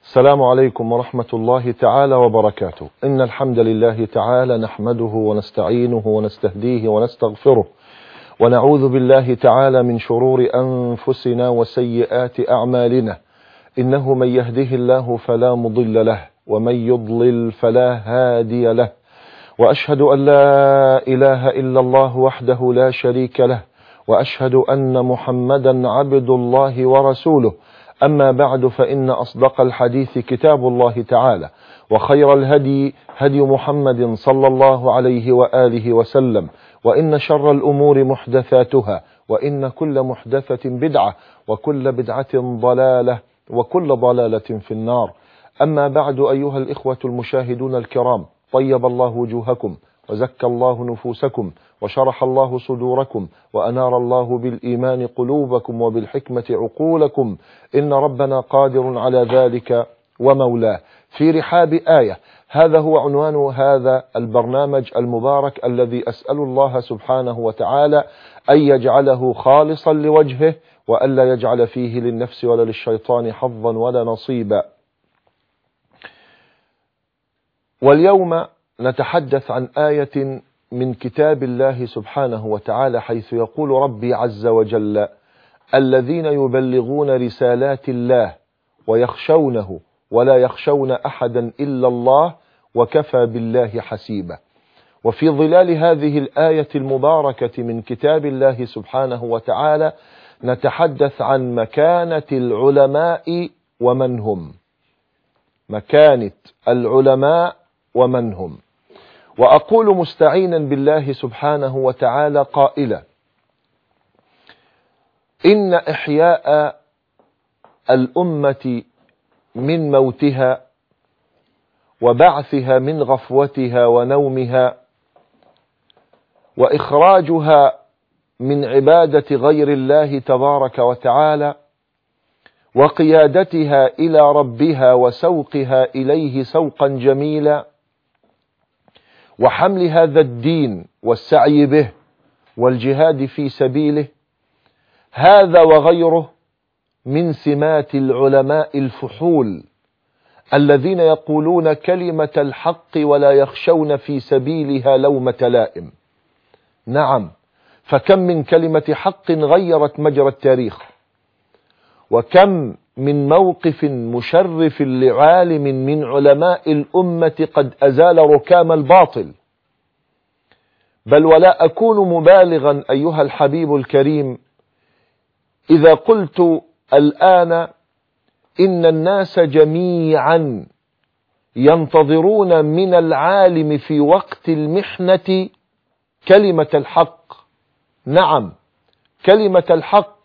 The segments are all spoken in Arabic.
السلام عليكم ورحمة الله تعالى وبركاته. إن الحمد لله تعالى نحمده ونستعينه ونستهديه ونستغفره، ونعوذ بالله تعالى من شرور أنفسنا وسيئات أعمالنا. إنه من يهده الله فلا مضل له، ومن يضلل فلا هادي له، وأشهد أن لا إله إلا الله وحده لا شريك له، وأشهد أن محمدا عبد الله ورسوله. أما بعد، فإن أصدق الحديث كتاب الله تعالى، وخير الهدي هدي محمد صلى الله عليه وآله وسلم، وإن شر الأمور محدثاتها، وإن كل محدثة بدعة، وكل بدعة ضلالة، وكل ضلالة في النار. أما بعد، أيها الإخوة المشاهدون الكرام، طيب الله وجوهكم، وزكى الله نفوسكم، وشرح الله صدوركم، وأنار الله بالإيمان قلوبكم، وبالحكمة عقولكم. إن ربنا قادر على ذلك ومولاه. في رحاب آية، هذا هو عنوان هذا البرنامج المبارك، الذي أسأل الله سبحانه وتعالى أن يجعله خالصا لوجهه، وألا يجعل فيه للنفس ولا للشيطان حظا ولا نصيبا. واليوم نتحدث عن آية من كتاب الله سبحانه وتعالى، حيث يقول ربي عز وجل: الذين يبلغون رسالات الله ويخشونه ولا يخشون أحدا إلا الله وكفى بالله حسيبا. وفي ظلال هذه الآية المباركة من كتاب الله سبحانه وتعالى نتحدث عن مكانة العلماء ومن هم. مكانة العلماء ومن هم. وأقول مستعينا بالله سبحانه وتعالى قائلا: إن إحياء الأمة من موتها، وبعثها من غفوتها ونومها، وإخراجها من عبادة غير الله تبارك وتعالى، وقيادتها إلى ربها وسوقها إليه سوقا جميلا، وحمل هذا الدين والسعي به والجهاد في سبيله، هذا وغيره من سمات العلماء الفحول، الذين يقولون كلمة الحق ولا يخشون في سبيلها لومة لائم. نعم، فكم من كلمة حق غيرت مجرى التاريخ، وكم من موقف مشرف لعالم من علماء الأمة قد أزال ركام الباطل. بل ولا أكون مبالغا أيها الحبيب الكريم إذا قلت الآن إن الناس جميعا ينتظرون من العالم في وقت المحنة كلمة الحق. نعم، كلمة الحق.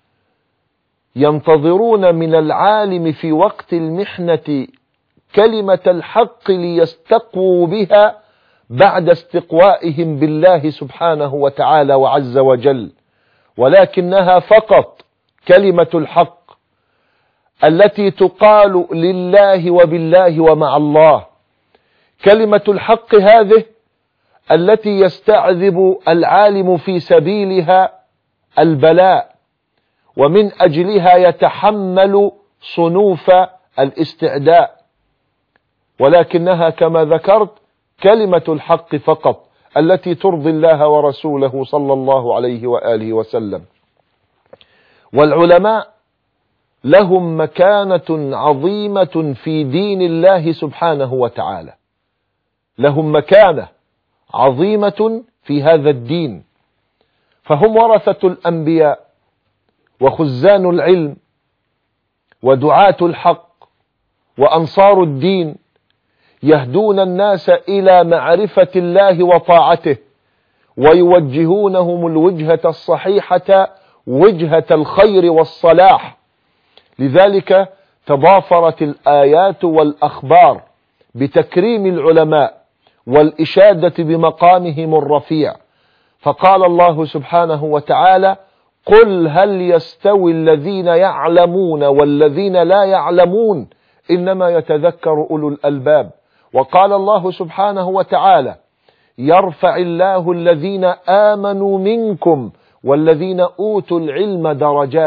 ينتظرون من العالم في وقت المحنة كلمة الحق ليستقووا بها بعد استقوائهم بالله سبحانه وتعالى وعز وجل، ولكنها فقط كلمة الحق التي تقال لله وبالله ومع الله. كلمة الحق هذه التي يستعذب العالم في سبيلها البلاء، ومن أجلها يتحمل صنوف الاستعداء، ولكنها كما ذكرت كلمة الحق فقط التي ترضي الله ورسوله صلى الله عليه وآله وسلم. والعلماء لهم مكانة عظيمة في دين الله سبحانه وتعالى، لهم مكانة عظيمة في هذا الدين، فهم ورثة الأنبياء وخزان العلم ودعاة الحق وأنصار الدين، يهدون الناس إلى معرفة الله وطاعته، ويوجهونهم الوجهة الصحيحة، وجهة الخير والصلاح. لذلك تضافرت الآيات والأخبار بتكريم العلماء والإشادة بمقامهم الرفيع. فقال الله سبحانه وتعالى: قل هل يستوي الذين يعلمون والذين لا يعلمون إنما يتذكر أولو الألباب. وقال الله سبحانه وتعالى: يرفع الله الذين آمنوا منكم والذين أوتوا العلم درجات.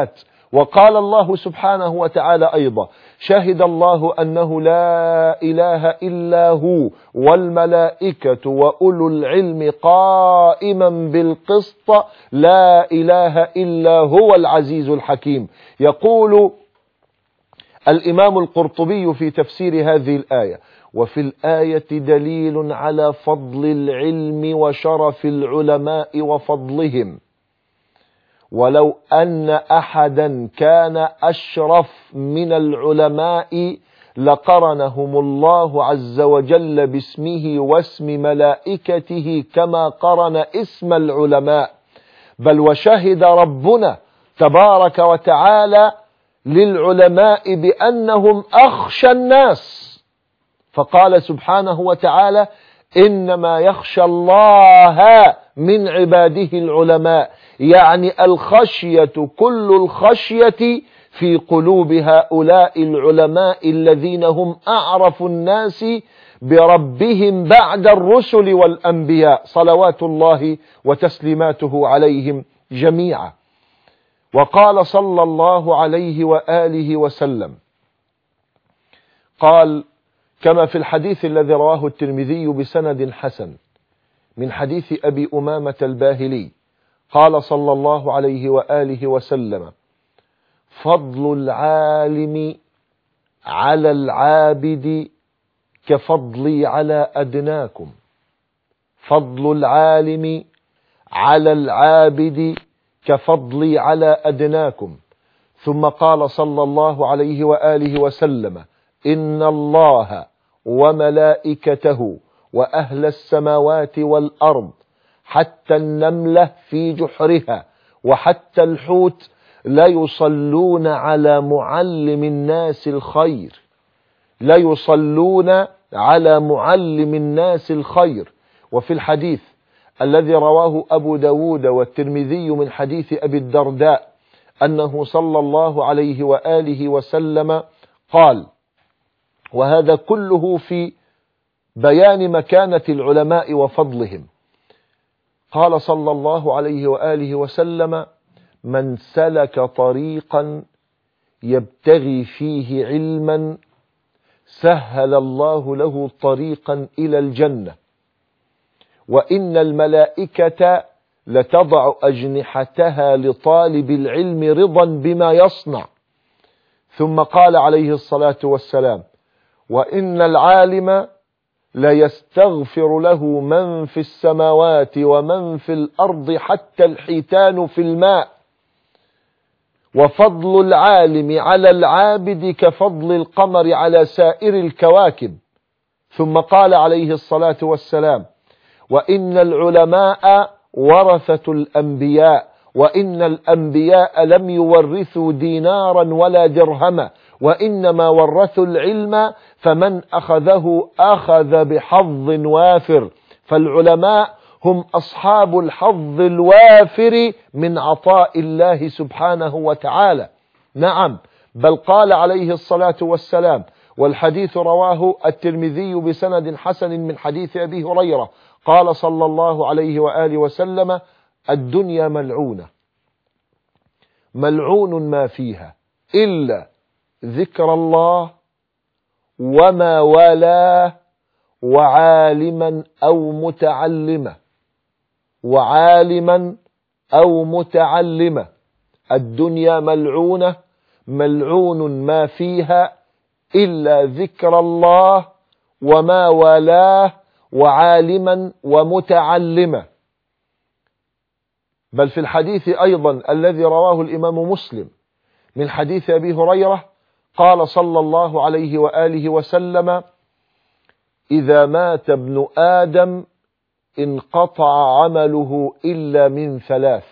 وقال الله سبحانه وتعالى أيضا: شهد الله أنه لا إله إلا هو والملائكة وأولو العلم قائما بالقسط لا إله إلا هو العزيز الحكيم. يقول الإمام القرطبي في تفسير هذه الآية: وفي الآية دليل على فضل العلم وشرف العلماء وفضلهم، ولو أن أحدا كان أشرف من العلماء لقرنهم الله عز وجل باسمه واسم ملائكته كما قرن اسم العلماء. بل وشهد ربنا تبارك وتعالى للعلماء بأنهم أخشى الناس، فقال سبحانه وتعالى: إنما يخشى الله من عباده العلماء، يعني الخشية كل الخشية في قلوب هؤلاء العلماء الذين هم أعرف الناس بربهم بعد الرسل والأنبياء صلوات الله وتسليماته عليهم جميعا. وقال صلى الله عليه وآله وسلم، قال كما في الحديث الذي رواه الترمذي بسند حسن من حديث أبي أمامة الباهلي، قال صلى الله عليه وآله وسلم: فضل العالم على العابد كفضلي على أدناكم. فضل العالم على العابد كفضلي على أدناكم. ثم قال صلى الله عليه وآله وسلم: إن الله وملائكته وأهل السماوات والأرض حتى النملة في جحرها وحتى الحوت لا يصلون على معلم الناس الخير، لا يصلون على معلم الناس الخير. وفي الحديث الذي رواه أبو داود والترمذي من حديث أبي الدرداء أنه صلى الله عليه وآله وسلم قال، وهذا كله في بيان مكانة العلماء وفضلهم، قال صلى الله عليه وآله وسلم: من سلك طريقا يبتغي فيه علما سهل الله له طريقا إلى الجنة، وإن الملائكة لتضع أجنحتها لطالب العلم رضا بما يصنع. ثم قال عليه الصلاة والسلام: وإن العالم ليستغفر له من في السماوات ومن في الأرض حتى الحيتان في الماء. وفضل العالم على العابد كفضل القمر على سائر الكواكب. ثم قال عليه الصلاة والسلام: وإن العلماء ورثة الأنبياء، وإن الأنبياء لم يورثوا دينارا ولا درهما، وإنما ورثوا العلم، فمن أخذه أخذ بحظ وافر. فالعلماء هم أصحاب الحظ الوافر من عطاء الله سبحانه وتعالى. نعم، بل قال عليه الصلاة والسلام، والحديث رواه الترمذي بسند حسن من حديث أبي هريرة، قال صلى الله عليه وآله وسلم: الدنيا ملعونة، ملعون ما فيها إلا ذكر الله وما والاه وعالما أو متعلمة، وعالما أو متعلمة. الدنيا ملعونة، ملعون ما فيها إلا ذكر الله وما والاه وعالما ومتعلمة. بل في الحديث أيضا الذي رواه الإمام مسلم من حديث أبي هريرة، قال صلى الله عليه وآله وسلم: إذا مات ابن آدم انقطع عمله إلا من ثلاث: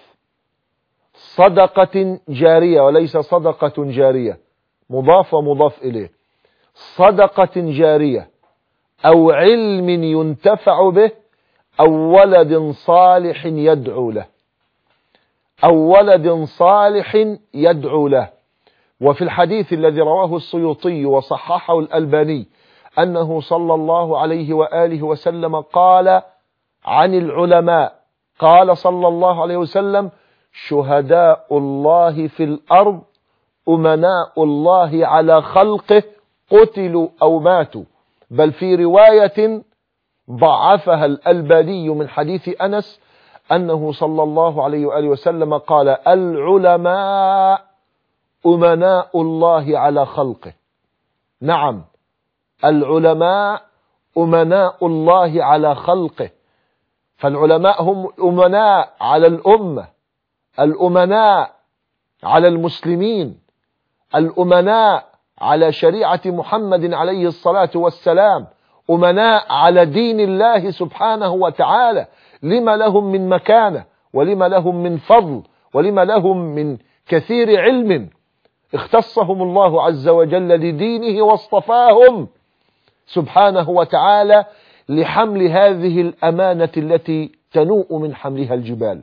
صدقة جارية، وليس صدقة جارية مضاف ومضاف إليه، صدقة جارية أو علم ينتفع به أو ولد صالح يدعو له، أو ولد صالح يدعو له. وفي الحديث الذي رواه السيوطي وصححه الألباني أنه صلى الله عليه وآله وسلم قال عن العلماء، قال صلى الله عليه وسلم: شهداء الله في الأرض أمناء الله على خلقه قتلوا أو ماتوا. بل في رواية ضعفها الألباني من حديث أنس أنه صلى الله عليه وآله وسلم قال: العلماء أمناء الله على خلقه. نعم، العلماء أمناء الله على خلقه. فالعلماء هم الأمناء على الأمة، الأمناء على المسلمين، الأمناء على شريعة محمد عليه الصلاة والسلام، أمناء على دين الله سبحانه وتعالى. لما لهم من مكانة، ولما لهم من فضل، ولما لهم من كثير علم اختصهم الله عز وجل لدينه واصطفاهم سبحانه وتعالى لحمل هذه الأمانة التي تنوء من حملها الجبال.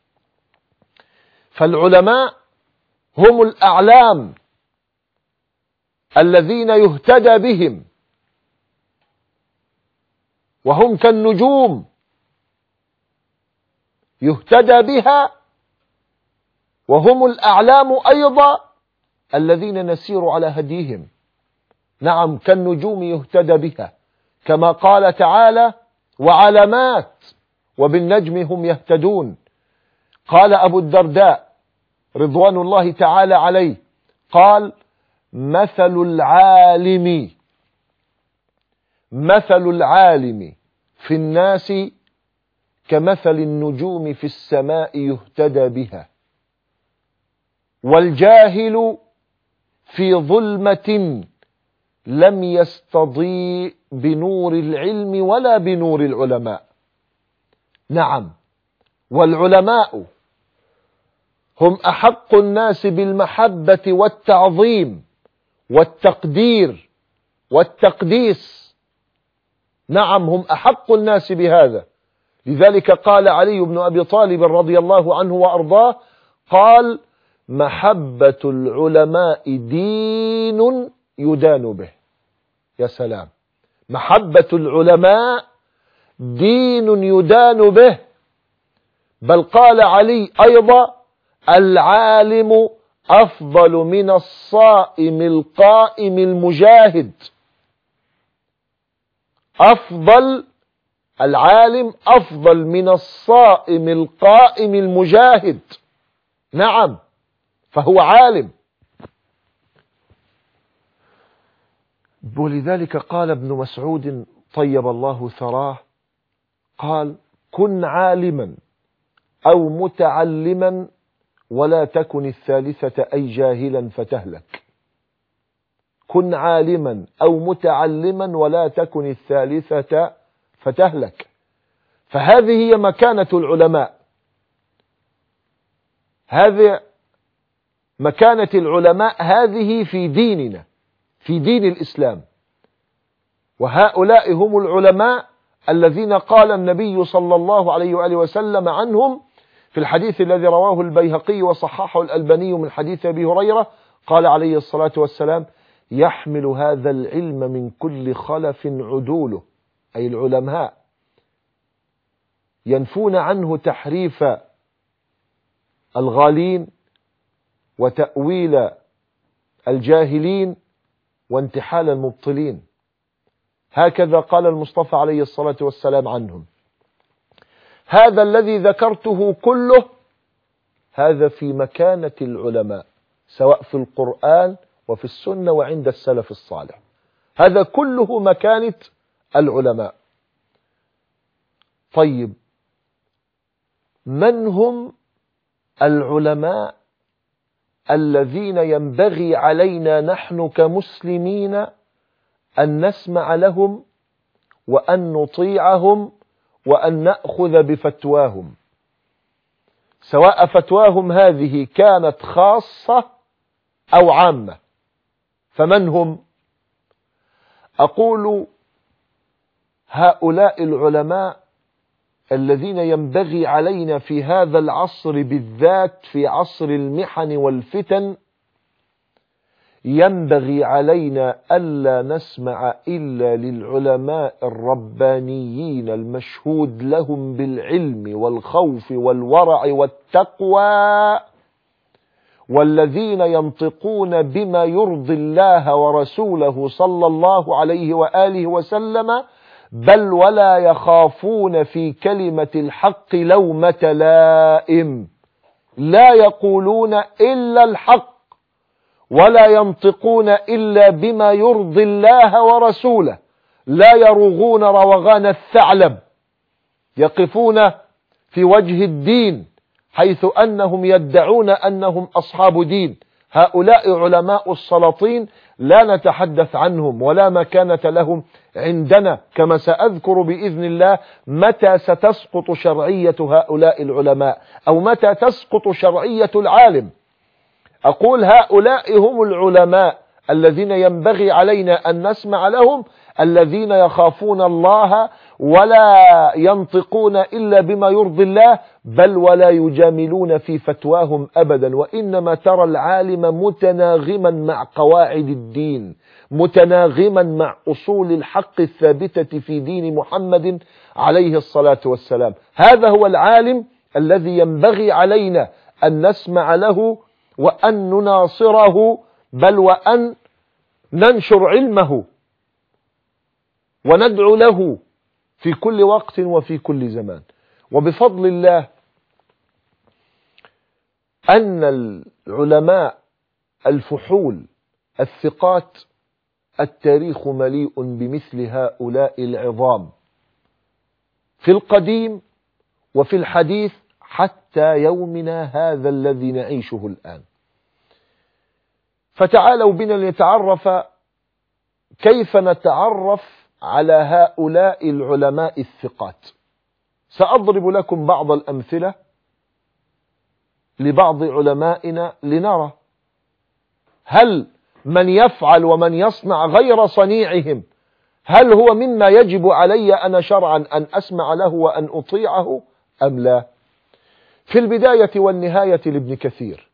فالعلماء هم الأعلام الذين يهتدى بهم، وهم كالنجوم يهتدى بها، وهم الأعلام أيضا الذين نسير على هديهم. نعم، كالنجوم يهتدى بها، كما قال تعالى: وعلامات وبالنجم هم يهتدون. قال أبو الدرداء رضوان الله تعالى عليه، قال: مثل العالم في الناس كمثل النجوم في السماء يهتدى بها، والجاهل في ظلمة لم يستضيء بنور العلم ولا بنور العلماء. نعم، والعلماء هم أحق الناس بالمحبة والتعظيم والتقدير والتقديس. نعم، هم أحق الناس بهذا. لذلك قال علي بن أبي طالب رضي الله عنه وأرضاه، قال: محبة العلماء دين يدان به. يا سلام، محبة العلماء دين يدان به. بل قال علي أيضا: العالم أفضل من الصائم القائم المجاهد. العالم أفضل من الصائم القائم المجاهد. نعم، فهو عالم. ولذلك قال ابن مسعود طيب الله ثراه، قال: كن عالما أو متعلما ولا تكن الثالثة أي جاهلا فتهلك. كن عالما أو متعلما ولا تكن الثالثة فتهلك. فهذه هي مكانة العلماء، هذه مكانة العلماء، هذه في ديننا، في دين الإسلام. وهؤلاء هم العلماء الذين قال النبي صلى الله عليه وآله وسلم عنهم في الحديث الذي رواه البيهقي وصححه الألباني من حديث أبي هريرة، قال عليه الصلاة والسلام: يحمل هذا العلم من كل خلف عدوله، أي العلماء ينفون عنه تحريف الغالين وتأويل الجاهلين وانتحال المبطلين. هكذا قال المصطفى عليه الصلاة والسلام عنهم. هذا الذي ذكرته كله هذا في مكانة العلماء، سواء في القرآن وفي السنة وعند السلف الصالح، هذا كله مكانة العلماء. طيب، من هم العلماء الذين ينبغي علينا نحن كمسلمين أن نسمع لهم وأن نطيعهم وأن نأخذ بفتواهم، سواء فتواهم هذه كانت خاصة أو عامة؟ فمن هم؟ أقول هؤلاء العلماء الذين ينبغي علينا في هذا العصر بالذات، في عصر المحن والفتن، ينبغي علينا ألا نسمع إلا للعلماء الربانيين المشهود لهم بالعلم والخوف والورع والتقوى، والذين ينطقون بما يرضي الله ورسوله صلى الله عليه وآله وسلم، بل ولا يخافون في كلمة الحق لومة لائم، لا يقولون إلا الحق ولا ينطقون إلا بما يرضي الله ورسوله، لا يروغون روغان الثعلب، يقفون في وجه الدين حيث أنهم يدعون أنهم أصحاب دين. هؤلاء علماء السلاطين لا نتحدث عنهم ولا مكانة لهم عندنا، كما سأذكر بإذن الله متى ستسقط شرعية هؤلاء العلماء أو متى تسقط شرعية العالم. أقول هؤلاء هم العلماء الذين ينبغي علينا أن نسمع لهم، الذين يخافون الله ولا ينطقون إلا بما يرضي الله، بل ولا يجاملون في فتواهم أبدا، وإنما ترى العالم متناغما مع قواعد الدين، متناغما مع أصول الحق الثابتة في دين محمد عليه الصلاة والسلام. هذا هو العالم الذي ينبغي علينا أن نسمع له وأن نناصره، بل وأن ننشر علمه وندعو له في كل وقت وفي كل زمان. وبفضل الله أن العلماء الفحول الثقات التاريخ مليء بمثل هؤلاء العظام في القديم وفي الحديث حتى يومنا هذا الذي نعيشه الآن. فتعالوا بنا لنتعرف كيف نتعرف على هؤلاء العلماء الثقات. سأضرب لكم بعض الأمثلة لبعض علمائنا لنرى هل من يفعل ومن يصنع غير صنيعهم هل هو مما يجب علي أنا شرعا أن أسمع له وأن أطيعه أم لا. في البداية والنهاية لابن كثير،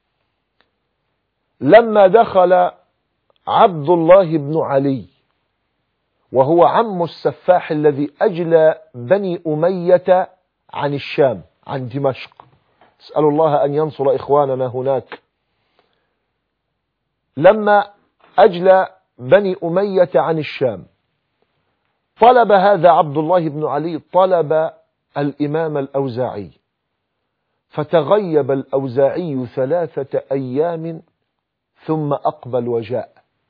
لما دخل عبد الله بن علي وهو عم السفاح الذي أجلى بني أمية عن الشام عن دمشق، اسأل الله أن ينصر إخواننا هناك، لما أجلى بني أمية عن الشام طلب هذا عبد الله بن علي طلب الإمام الأوزاعي، فتغيب الأوزاعي 3 أيام ثم أقبل وجاء.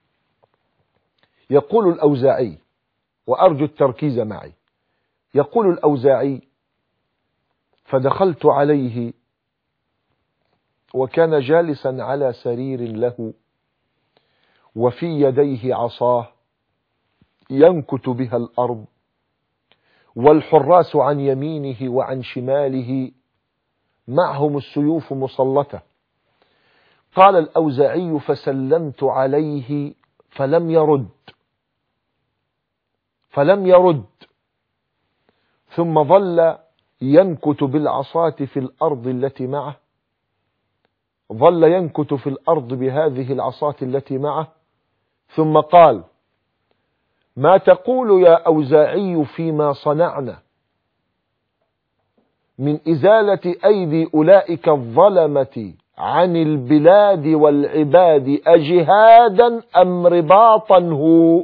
يقول الأوزاعي، وأرجو التركيز معي، يقول الأوزاعي: فدخلت عليه وكان جالسا على سرير له وفي يديه عصاه ينكت بها الأرض والحراس عن يمينه وعن شماله معهم السيوف مسلطة. قال الأوزاعي: فسلمت عليه فلم يرد، ثم ظل ينكت بالعصاة في الأرض التي معه، ظل ينكت في الأرض بهذه العصاة التي معه، ثم قال: ما تقول يا أوزاعي فيما صنعنا من إزالة أيدي أولئك الظلمة عن البلاد والعباد أجهادا أم رباطا هو؟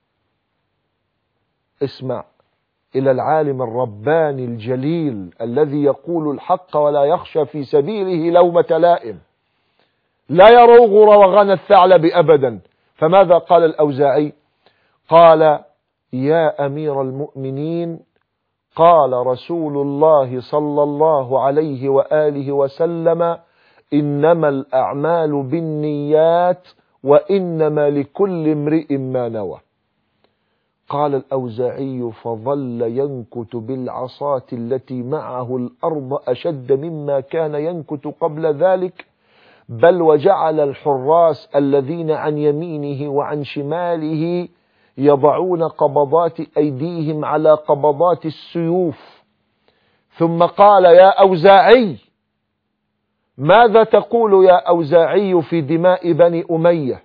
اسمع إلى العالم الرباني الجليل الذي يقول الحق ولا يخشى في سبيله لومة لائم، لا يروغ روغان الثعلب أبدا. فماذا قال الأوزاعي؟ قال: يا أمير المؤمنين، قال رسول الله صلى الله عليه وآله وسلم: إنما الأعمال بالنيات وإنما لكل امرئ ما نوى. قال الأوزاعي: فظل ينكت بالعصاة التي معه الأرض أشد مما كان ينكت قبل ذلك، بل وجعل الحراس الذين عن يمينه وعن شماله يضعون قبضات أيديهم على قبضات السيوف. ثم قال: يا أوزاعي، ماذا تقول يا أوزاعي في دماء بني أمية؟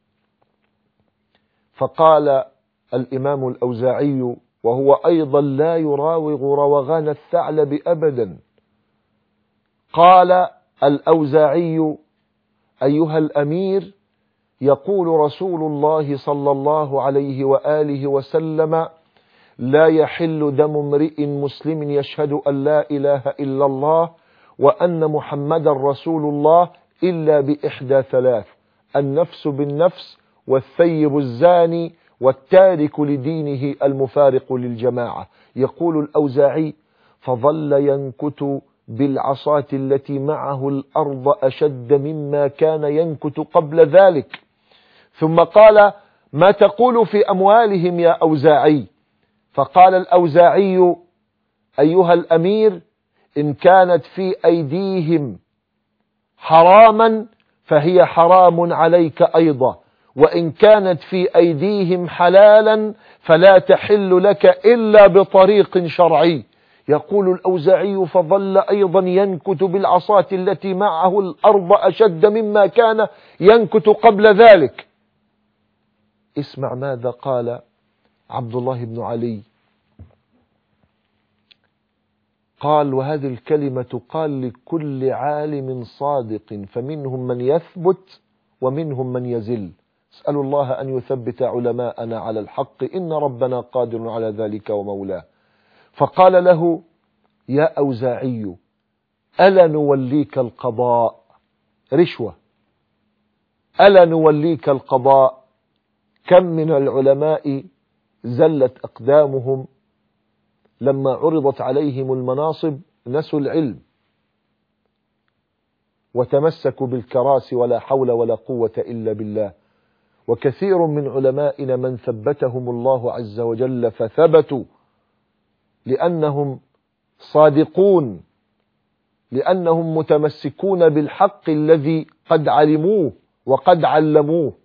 فقال الإمام الأوزاعي وهو أيضا لا يراوغ روغان الثعلب أبدا، قال الأوزاعي: أيها الأمير، يقول رسول الله صلى الله عليه وآله وسلم: لا يحل دم امرئ مسلم يشهد أن لا إله إلا الله وأن محمدا رسول الله إلا بإحدى ثلاث: النفس بالنفس، والثيب الزاني، والتارك لدينه المفارق للجماعة. يقول الأوزاعي: فظل ينكت بالعصاة التي معه الأرض أشد مما كان ينكت قبل ذلك. ثم قال: ما تقول في أموالهم يا أوزاعي؟ فقال الأوزاعي: أيها الأمير، إن كانت في أيديهم حراما فهي حرام عليك أيضا، وإن كانت في أيديهم حلالا فلا تحل لك إلا بطريق شرعي. يقول الأوزاعي: فظل أيضا ينكت بالعصاة التي معه الأرض أشد مما كان ينكت قبل ذلك. اسمع ماذا قال عبد الله بن علي. قال: وهذه الكلمة قال لكل عالم صادق، فمنهم من يثبت ومنهم من يزل. اسأل الله أن يثبت علماءنا على الحق، إن ربنا قادر على ذلك ومولاه. فقال له: يا أوزاعي، ألا نوليك القضاء؟ رشوة. ألا نوليك القضاء؟ كم من العلماء زلت أقدامهم لما عرضت عليهم المناصب، نسوا العلم وتمسكوا بالكراسي، ولا حول ولا قوة إلا بالله. وكثير من علمائنا من ثبتهم الله عز وجل فثبتوا لأنهم صادقون، لأنهم متمسكون بالحق الذي قد علموه وقد علموه.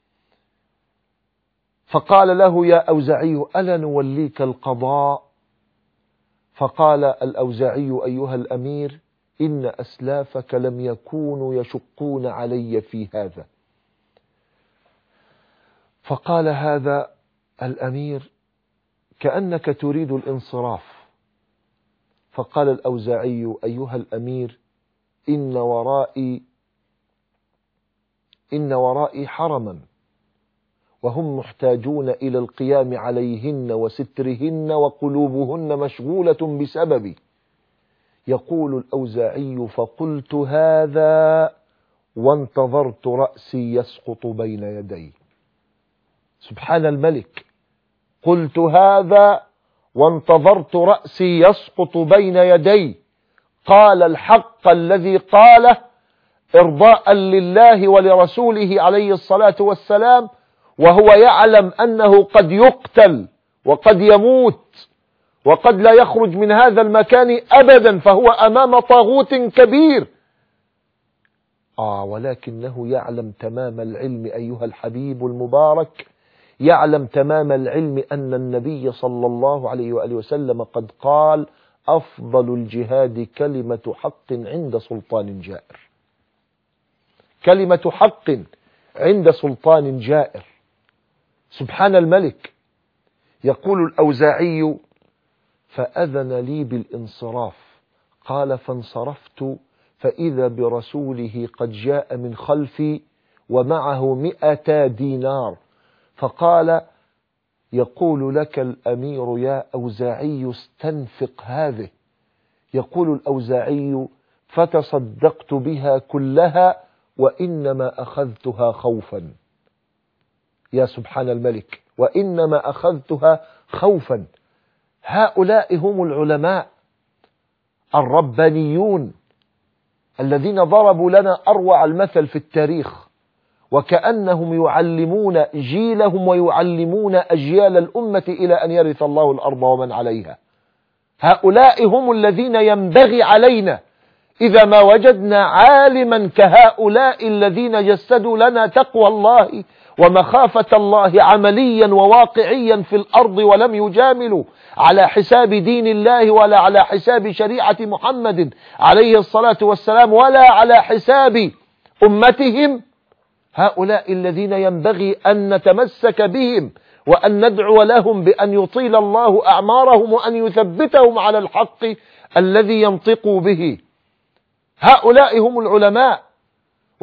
فقال له: يا أوزاعي، ألا نوليك القضاء؟ فقال الأوزاعي: أيها الأمير، إن أسلافك لم يكونوا يشقون علي في هذا. فقال هذا الأمير: كأنك تريد الانصراف. فقال الأوزاعي: أيها الأمير، إن ورائي حرما، وهم محتاجون إلى القيام عليهن وسترهن، وقلوبهن مشغولة بسببي. يقول الأوزاعي: فقلت هذا وانتظرت رأسي يسقط بين يدي. سبحان الملك. قلت هذا وانتظرت رأسي يسقط بين يدي. قال الحق الذي قاله إرضاء لله ولرسوله عليه الصلاة والسلام، وهو يعلم أنه قد يقتل وقد يموت وقد لا يخرج من هذا المكان أبدا، فهو أمام طاغوت كبير. ولكنه يعلم تمام العلم أيها الحبيب المبارك، يعلم تمام العلم أن النبي صلى الله عليه وآله وسلم قد قال: أفضل الجهاد كلمة حق عند سلطان جائر. كلمة حق عند سلطان جائر. سبحان الملك. يقول الأوزاعي: فأذن لي بالانصراف. قال: فانصرفت فإذا برسوله قد جاء من خلفي ومعه 200 دينار. فقال: يقول لك الأمير يا أوزاعي استنفق هذه. يقول الأوزاعي: فتصدقت بها كلها، وإنما أخذتها خوفا. يا سبحان الملك. وإنما أخذتها خوفا. هؤلاء هم العلماء الربانيون الذين ضربوا لنا أروع المثل في التاريخ، وكأنهم يعلمون جيلهم ويعلمون أجيال الأمة إلى أن يرث الله الأرض ومن عليها. هؤلاء هم الذين ينبغي علينا إذا ما وجدنا عالما كهؤلاء الذين جسدوا لنا تقوى الله ومخافة الله عمليا وواقعيا في الأرض، ولم يجاملوا على حساب دين الله ولا على حساب شريعة محمد عليه الصلاة والسلام ولا على حساب أمتهم. هؤلاء الذين ينبغي أن نتمسك بهم وأن ندعو لهم بأن يطيل الله أعمارهم وأن يثبتهم على الحق الذي ينطقوا به. هؤلاء هم العلماء.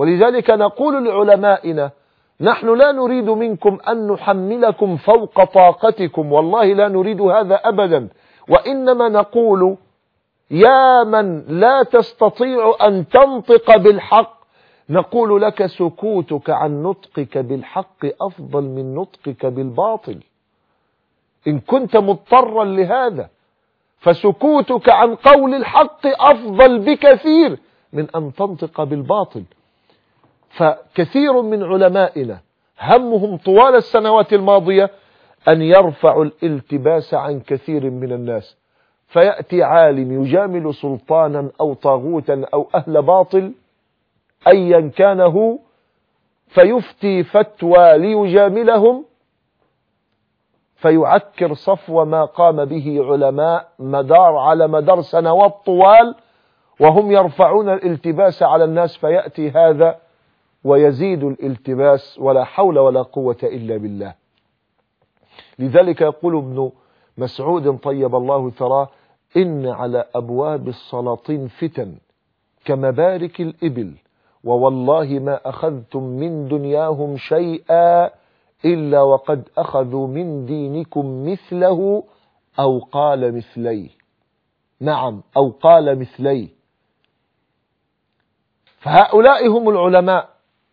ولذلك نقول لعلمائنا: نحن لا نريد منكم أن نحملكم فوق طاقتكم، والله لا نريد هذا أبدا، وإنما نقول: يا من لا تستطيع أن تنطق بالحق، نقول لك: سكوتك عن نطقك بالحق أفضل من نطقك بالباطل. إن كنت مضطرا لهذا فسكوتك عن قول الحق أفضل بكثير من أن تنطق بالباطل. فكثير من علمائنا همهم طوال السنوات الماضية أن يرفعوا الالتباس عن كثير من الناس، فيأتي عالم يجامل سلطانا أو طاغوتا أو أهل باطل أيا كان هو، فيفتي فتوى ليجاملهم، فيعكر صفو ما قام به علماء على مدار سنوات طوال، وهم يرفعون الالتباس على الناس، فيأتي هذا ويزيد الالتباس، ولا حول ولا قوة إلا بالله. لذلك يقول ابن مسعود طيب الله ثراه: إن على أبواب السلاطين فتن كمبارك الإبل، ووالله ما أخذتم من دنياهم شيئا إلا وقد أخذوا من دينكم مثله أو قال مثليه. نعم، أو قال مثليه. فهؤلاء هم العلماء.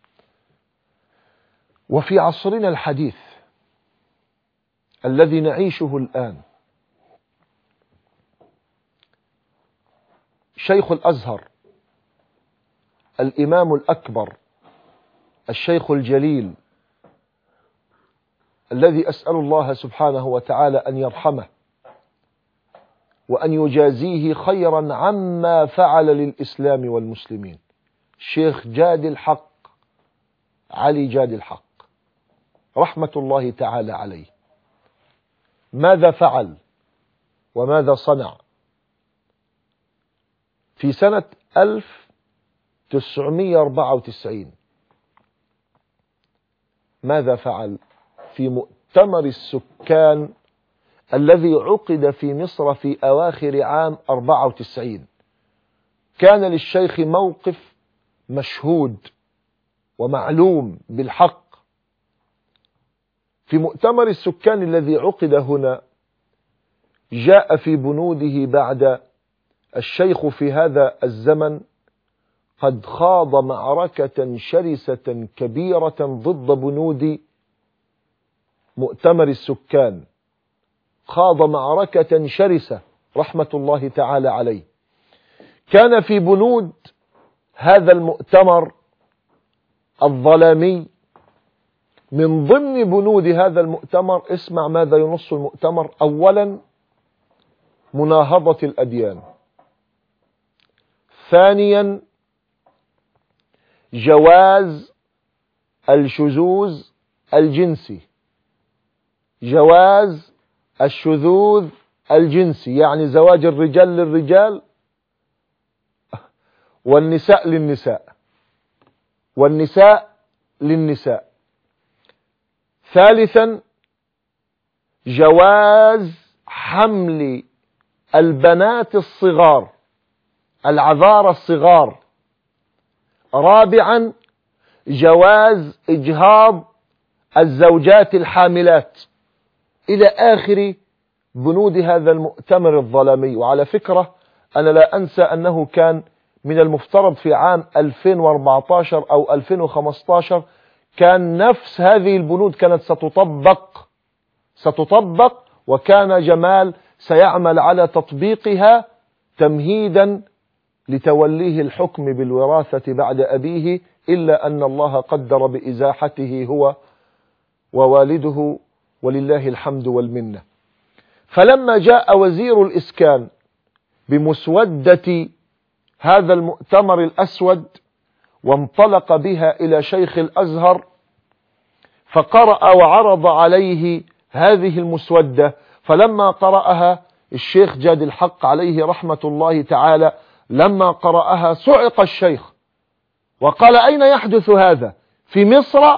وفي عصرنا الحديث الذي نعيشه الآن، شيخ الأزهر الإمام الأكبر الشيخ الجليل الذي أسأل الله سبحانه وتعالى أن يرحمه وأن يجازيه خيرا عما فعل للإسلام والمسلمين، الشيخ جاد الحق علي جاد الحق رحمة الله تعالى عليه، ماذا فعل وماذا صنع؟ في سنة 1994 ماذا فعل؟ في مؤتمر السكان الذي عقد في مصر في أواخر عام 94، كان للشيخ موقف مشهود ومعلوم بالحق. في مؤتمر السكان الذي عقد هنا جاء في بنوده بعد الشيخ في هذا الزمن قد خاض معركة شرسة كبيرة ضد بنود مؤتمر السكان، خاض معركة شرسة رحمة الله تعالى عليه. كان في بنود هذا المؤتمر الظلامي، من ضمن بنود هذا المؤتمر، اسمع ماذا ينص المؤتمر: أولا مناهضة الأديان، ثانيا جواز الشذوذ الجنسي، جواز الشذوذ الجنسي يعني زواج الرجال للرجال والنساء للنساء والنساء للنساء. ثالثا جواز حمل البنات الصغار العذار الصغار. رابعا جواز إجهاض الزوجات الحاملات، إلى آخر بنود هذا المؤتمر الظلامي. وعلى فكرة أنا لا أنسى أنه كان من المفترض في عام 2014 أو 2015 كان نفس هذه البنود كانت ستطبق، وكان جمال سيعمل على تطبيقها تمهيدا لتوليه الحكم بالوراثة بعد أبيه، إلا أن الله قدر بإزاحته هو ووالده ولله الحمد والمنة. فلما جاء وزير الإسكان بمسودة هذا المؤتمر الأسود وانطلق بها إلى شيخ الأزهر فقرأ وعرض عليه هذه المسودة، فلما قرأها الشيخ جاد الحق عليه رحمة الله تعالى، لما قرأها صعق الشيخ وقال: أين يحدث هذا؟ في مصر؟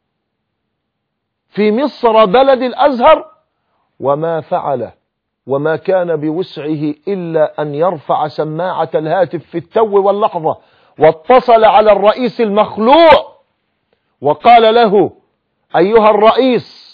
في مصر بلد الأزهر؟ وما فعله وما كان بوسعه إلا أن يرفع سماعة الهاتف في التو واللحظة واتصل على الرئيس المخلوع وقال له: أيها الرئيس،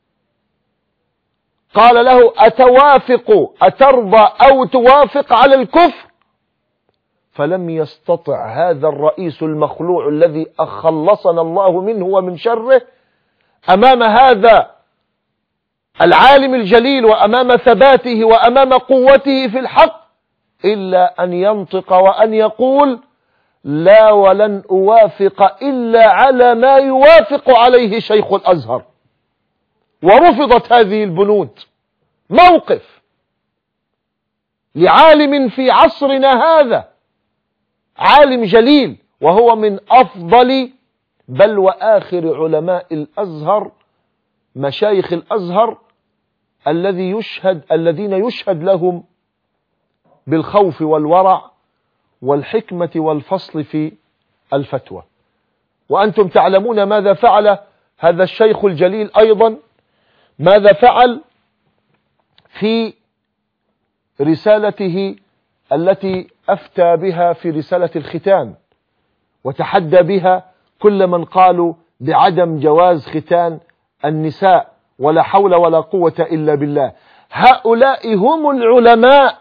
قال له: أترضى أو توافق على الكفر؟ فلم يستطع هذا الرئيس المخلوع الذي أخلصنا الله منه ومن شره أمام هذا العالم الجليل وأمام ثباته وأمام قوته في الحق إلا أن ينطق وأن يقول: لا ولن أوافق إلا على ما يوافق عليه شيخ الأزهر. ورفضت هذه البنود. موقف لعالم في عصرنا هذا، عالم جليل، وهو من أفضل بل وآخر علماء الأزهر، مشايخ الأزهر الذين يشهد لهم بالخوف والورع والحكمة والفصل في الفتوى. وأنتم تعلمون ماذا فعل هذا الشيخ الجليل أيضا، ماذا فعل في رسالته التي أفتى بها في رسالة الختان، وتحدى بها كل من قالوا بعدم جواز ختان النساء ولا حول ولا قوة إلا بالله. هؤلاء هم العلماء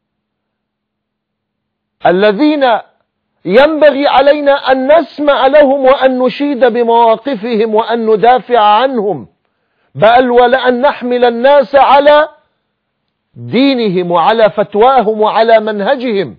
الذين ينبغي علينا أن نسمع لهم وأن نشيد بمواقفهم وأن ندافع عنهم، بل ولأن نحمل الناس على دينهم وعلى فتواهم وعلى منهجهم.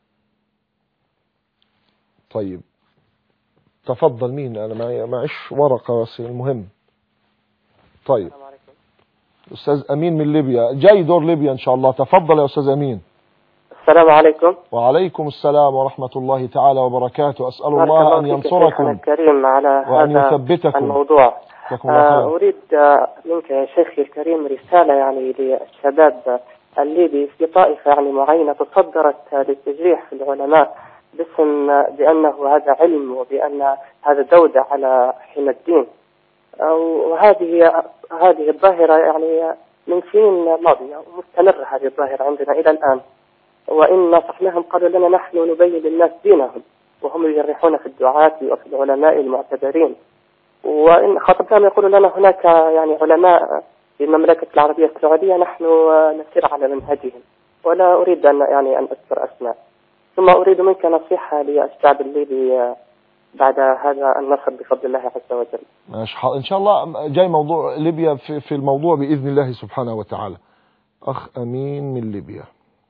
طيب تفضل. مين؟ أنا معيش ورقة بس المهم. طيب أستاذ أمين من ليبيا، جاي دور ليبيا إن شاء الله. تفضل يا أستاذ أمين. السلام عليكم. وعليكم السلام ورحمة الله تعالى وبركاته. أسأل الله أن ينصركم الكريم على وأن هذا يثبتكم الموضوع. أريد منك يا شيخي الكريم رسالة يعني للشباب الليبي في طائفة يعني معينة تصدرت للتجريح في العلماء باسم بأنه هذا علم وبأن هذا دودة على حمى الدين. وهذه الظاهرة يعني من سنين ماضية ومستمرة هذه الظاهرة عندنا إلى الآن، وإن نصحناهم قالوا لنا نحن نبين للناس دينهم، وهم يجرحون في الدعاة وفي العلماء المعتبرين. وإن خاطبناهم يقولوا لنا هناك يعني علماء في المملكة العربية السعودية نحن نسير على منهجهم، ولا أريد أن أذكر أسماء. ثم أريد منك نصيحة للشعب الليبي بعد هذا النصر بفضل الله عز وجل. إن شاء الله جاي موضوع ليبيا في الموضوع بإذن الله سبحانه وتعالى. أخ أمين من ليبيا.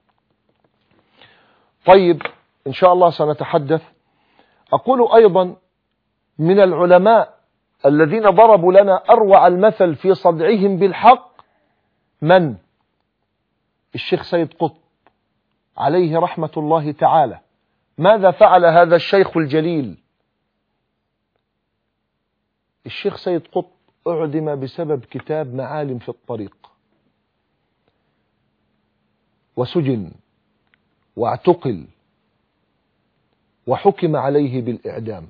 طيب إن شاء الله سنتحدث. أقول أيضا من العلماء الذين ضربوا لنا أروع المثل في صدعهم بالحق من؟ الشيخ سيد قطب عليه رحمة الله تعالى. ماذا فعل هذا الشيخ الجليل؟ الشيخ سيد قطب أعدم بسبب كتاب معالم في الطريق، وسجن واعتقل وحكم عليه بالإعدام.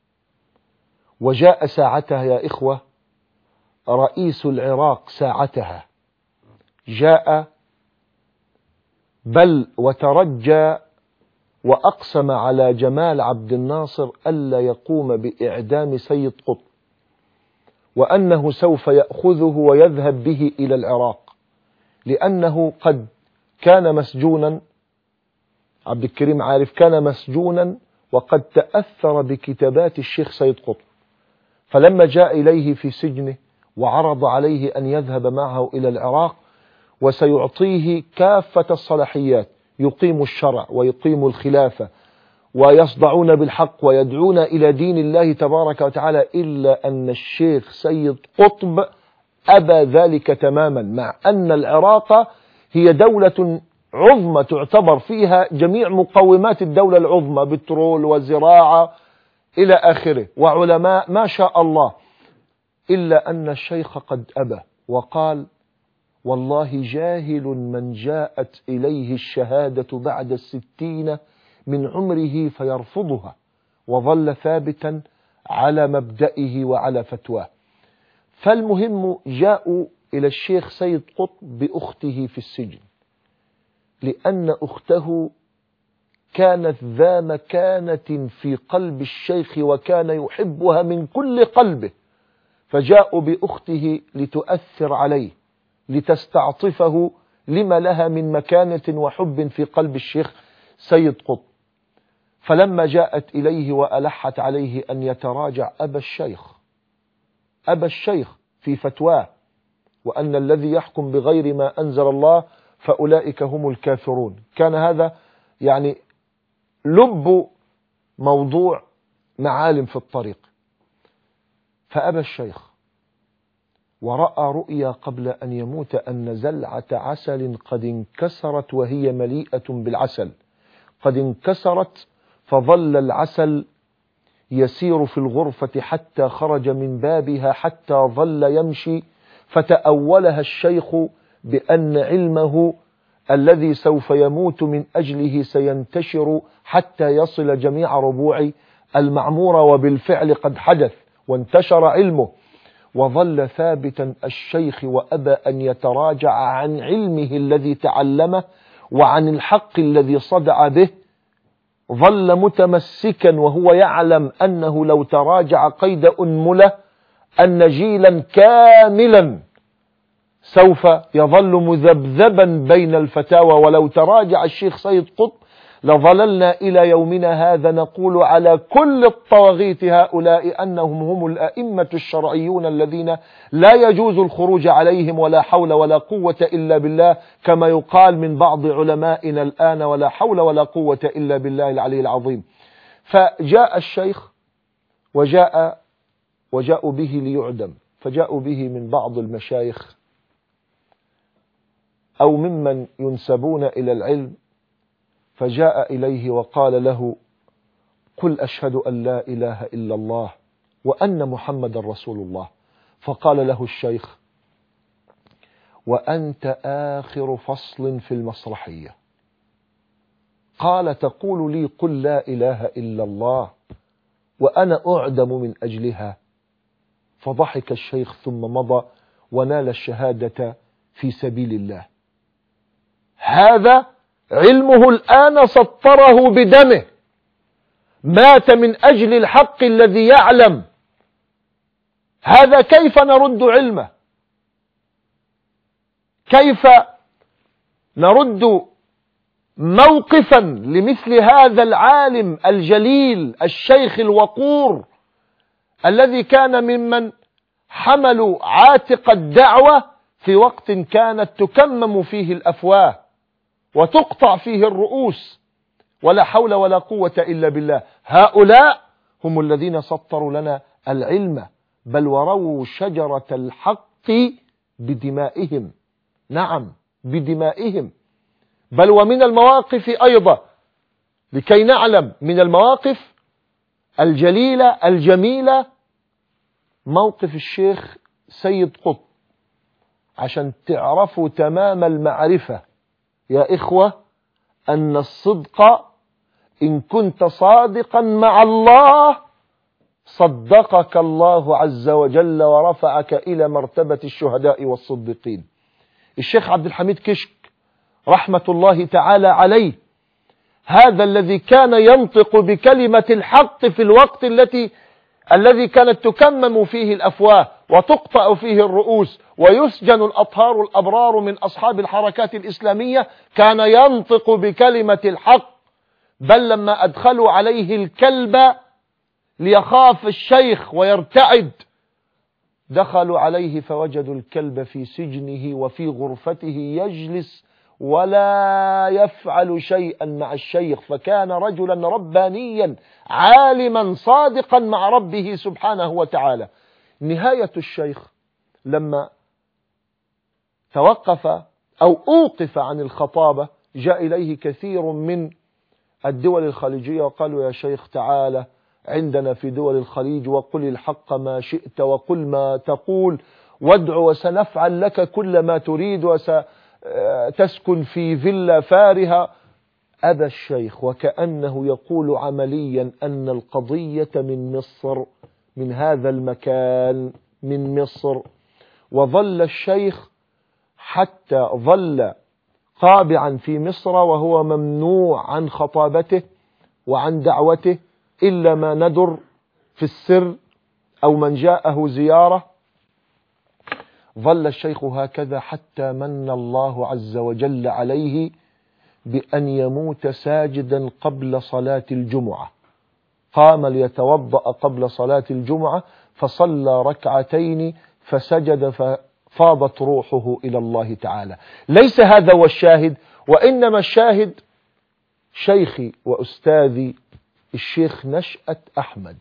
وجاء ساعتها يا إخوة رئيس العراق ساعتها جاء بل وترجى وأقسم على جمال عبد الناصر ألا يقوم بإعدام سيد قطب، وأنه سوف يأخذه ويذهب به إلى العراق، لأنه قد كان مسجونا. عبد الكريم عارف كان مسجونا وقد تأثر بكتابات الشيخ سيد قطب. فلما جاء إليه في سجنه وعرض عليه أن يذهب معه إلى العراق وسيعطيه كافة الصلاحيات، يقيم الشرع ويقيم الخلافة ويصدعون بالحق ويدعون إلى دين الله تبارك وتعالى، إلا أن الشيخ سيد قطب أبى ذلك تماما، مع أن العراق هي دولة عظمى تعتبر فيها جميع مقومات الدولة العظمى، بترول وزراعة إلى آخره وعلماء ما شاء الله، إلا أن الشيخ قد أبى وقال: والله جاهل من جاءت إليه الشهادة بعد 60 من عمره فيرفضها، وظل ثابتا على مبدئه وعلى فتواه. فالمهم جاءوا إلى الشيخ سيد قطب بأخته في السجن، لأن أخته كانت ذا مكانة في قلب الشيخ وكان يحبها من كل قلبه، فجاءوا بأخته لتؤثر عليه لتستعطفه لما لها من مكانة وحب في قلب الشيخ سيد قطب. فلما جاءت إليه وألحت عليه أن يتراجع أبى الشيخ في فتواه، وأن الذي يحكم بغير ما أنزل الله فأولئك هم الكافرون. كان هذا يعني لب موضوع معالم في الطريق. فأبى الشيخ، ورأى رؤيا قبل أن يموت أن زلعة عسل قد انكسرت وهي مليئة بالعسل، قد انكسرت، فظل العسل يسير في الغرفة حتى خرج من بابها حتى ظل يمشي، فتأولها الشيخ بأن علمه الذي سوف يموت من أجله سينتشر حتى يصل جميع ربوع المعمورة، وبالفعل قد حدث وانتشر علمه. وظل ثابتا الشيخ وأبى أن يتراجع عن علمه الذي تعلمه وعن الحق الذي صدع به، ظل متمسكا وهو يعلم أنه لو تراجع قيد أنملة أن جيلا كاملا سوف يظل مذبذبا بين الفتاوى. ولو تراجع الشيخ سيد قطب لظللنا إلى يومنا هذا نقول على كل الطواغيت هؤلاء أنهم هم الأئمة الشرعيون الذين لا يجوز الخروج عليهم، ولا حول ولا قوة إلا بالله، كما يقال من بعض علمائنا الآن ولا حول ولا قوة إلا بالله العلي العظيم. فجاء الشيخ وجاءوا به ليعدم، فجاءوا به من بعض المشايخ أو ممن ينسبون إلى العلم، فجاء إليه وقال له: قل أشهد أن لا إله إلا الله وأن محمد رسول الله. فقال له الشيخ: وأنت آخر فصل في المسرحية. قال: تقول لي قل لا إله إلا الله وأنا أعدم من أجلها؟ فضحك الشيخ ثم مضى ونال الشهادة في سبيل الله. هذا علمه الآن سطره بدمه، مات من أجل الحق الذي يعلم. هذا كيف نرد علمه؟ كيف نرد موقفا لمثل هذا العالم الجليل الشيخ الوقور الذي كان ممن حملوا عاتق الدعوة في وقت كانت تكمم فيه الأفواه وتقطع فيه الرؤوس، ولا حول ولا قوة إلا بالله. هؤلاء هم الذين سطروا لنا العلم، بل ورووا شجرة الحق بدمائهم. نعم، بدمائهم. بل ومن المواقف أيضا، لكي نعلم من المواقف الجليلة الجميلة، موقف الشيخ سيد قطب، عشان تعرفوا تمام المعرفة يا إخوة أن الصدق إن كنت صادقا مع الله صدقك الله عز وجل ورفعك إلى مرتبة الشهداء والصديقين. الشيخ عبد الحميد كشك رحمة الله تعالى عليه، هذا الذي كان ينطق بكلمة الحق في الوقت الذي كانت تكمم فيه الأفواه وتقطع فيه الرؤوس ويسجن الأطهار الأبرار من أصحاب الحركات الإسلامية، كان ينطق بكلمة الحق. بل لما أدخلوا عليه الكلب ليخاف الشيخ ويرتعد، دخلوا عليه فوجدوا الكلب في سجنه وفي غرفته يجلس ولا يفعل شيئا مع الشيخ، فكان رجلا ربانيا عالما صادقا مع ربه سبحانه وتعالى. نهاية الشيخ لما توقف أو أوقف عن الخطابة، جاء إليه كثير من الدول الخليجية وقالوا: يا شيخ تعالى عندنا في دول الخليج وقل الحق ما شئت وقل ما تقول وادع وسنفعل لك كل ما تريد وستسكن في فيلا فارهة. أبى الشيخ، وكأنه يقول عمليا أن القضية من مصر، من هذا المكان، من مصر. وظل الشيخ حتى ظل قابعا في مصر وهو ممنوع عن خطابته وعن دعوته إلا ما ندر في السر أو من جاءه زيارة. ظل الشيخ هكذا حتى من الله عز وجل عليه بأن يموت ساجدا قبل صلاة الجمعة. قام ليتوضأ قبل صلاة الجمعة فصلى ركعتين فسجد ففاضت روحه إلى الله تعالى. ليس هذا هو الشاهد، وإنما الشاهد شيخي وأستاذي الشيخ نشأت أحمد.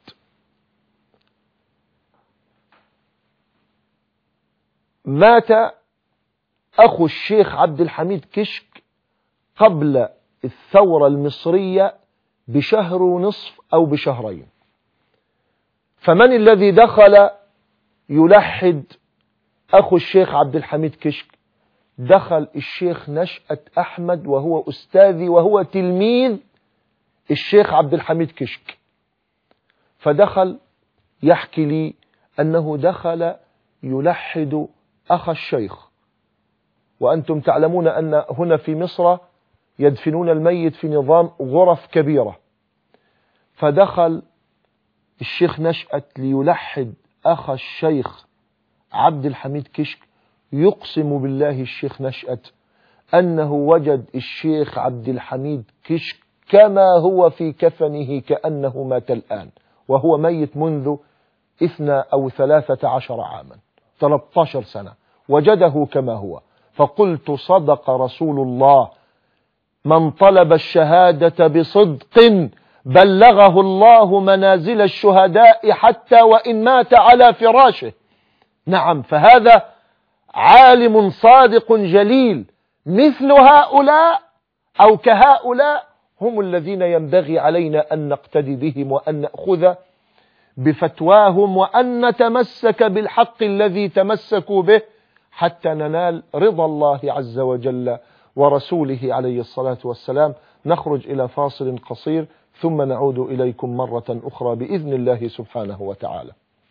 مات أخو الشيخ عبد الحميد كشك قبل الثورة المصرية بشهر ونصف أو بشهرين. فمن الذي دخل يلحد أخو الشيخ عبد الحميد كشك؟ دخل الشيخ نشأت أحمد وهو أستاذي وهو تلميذ الشيخ عبد الحميد كشك. فدخل يحكي لي أنه دخل يلحد أخ الشيخ، وأنتم تعلمون أن هنا في مصر يدفنون الميت في نظام غرف كبيرة. فدخل الشيخ نشأت ليلحد أخ الشيخ عبد الحميد كشك. يقسم بالله الشيخ نشأت أنه وجد الشيخ عبد الحميد كشك كما هو في كفنه كأنه مات الآن، وهو ميت منذ 12 أو 13 عاما، 13 سنة، وجده كما هو. فقلت صدق رسول الله: من طلب الشهادة بصدق بلغه الله منازل الشهداء حتى وإن مات على فراشه. نعم، فهذا عالم صادق جليل. مثل هؤلاء أو كهؤلاء هم الذين ينبغي علينا أن نقتدي بهم وأن نأخذ بفتواهم وأن نتمسك بالحق الذي تمسكوا به حتى ننال رضا الله عز وجل ورسوله عليه الصلاة والسلام. نخرج إلى فاصل قصير ثم نعود إليكم مرة أخرى بإذن الله سبحانه وتعالى.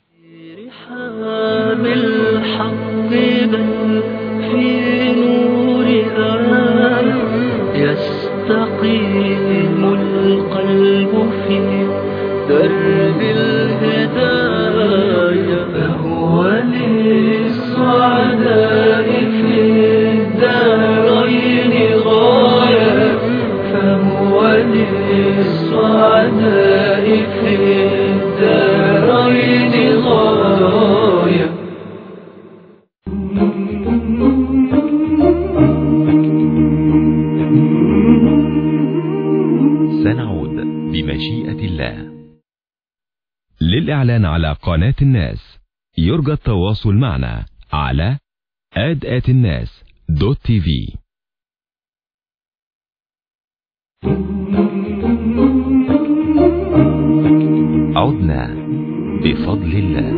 رحاب الحق بل في نور يستقيم القلب في درب الهدايا، فهو للسعداء في الدارين غاية، فهو للسعداء في الدارين غاية. سنعود بمشيئة الله. للإعلان على قناة الناس يرجى التواصل معنا على ad@الناس.tv. عدنا بفضل الله.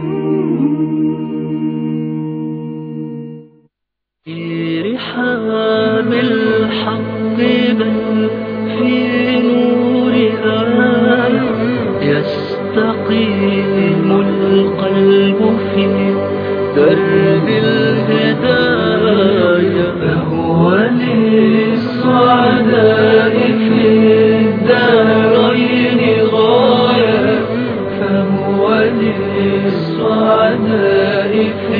في رحاب الحق بل في نور يستقيم القلب في درب الهدايا، فهو للسعداء في الدارين غاية، فهو للسعداء في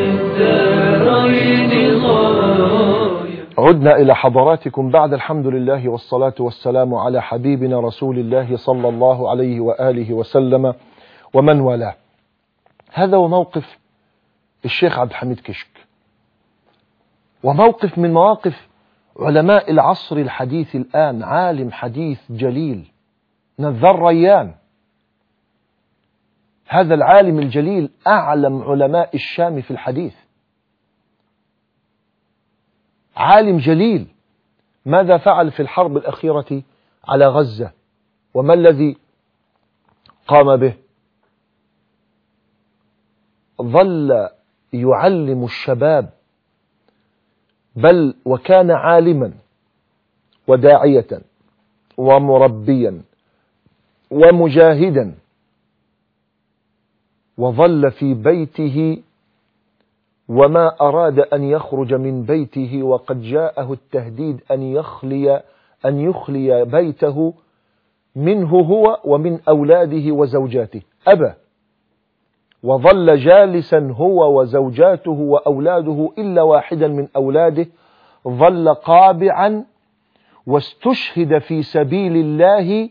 الدارين غاية. عدنا إلى حضراتكم بعد الحمد لله والصلاة والسلام على حبيبنا رسول الله صلى الله عليه وآله وسلم ومن والاه. هذا هو موقف الشيخ عبد الحميد كشك، وموقف من مواقف علماء العصر الحديث الآن، عالم حديث جليل نذار ريان. هذا العالم الجليل أعلم علماء الشام في الحديث، عالم جليل. ماذا فعل في الحرب الأخيرة على غزة وما الذي قام به؟ ظل يعلم الشباب، بل وكان عالما وداعية ومربيا ومجاهدا، وظل في بيته وما أراد أن يخرج من بيته وقد جاءه التهديد أن يخلي بيته منه هو ومن أولاده وزوجاته، أبى، وظل جالسا هو وزوجاته وأولاده إلا واحدا من أولاده ظل قابعا، واستشهد في سبيل الله.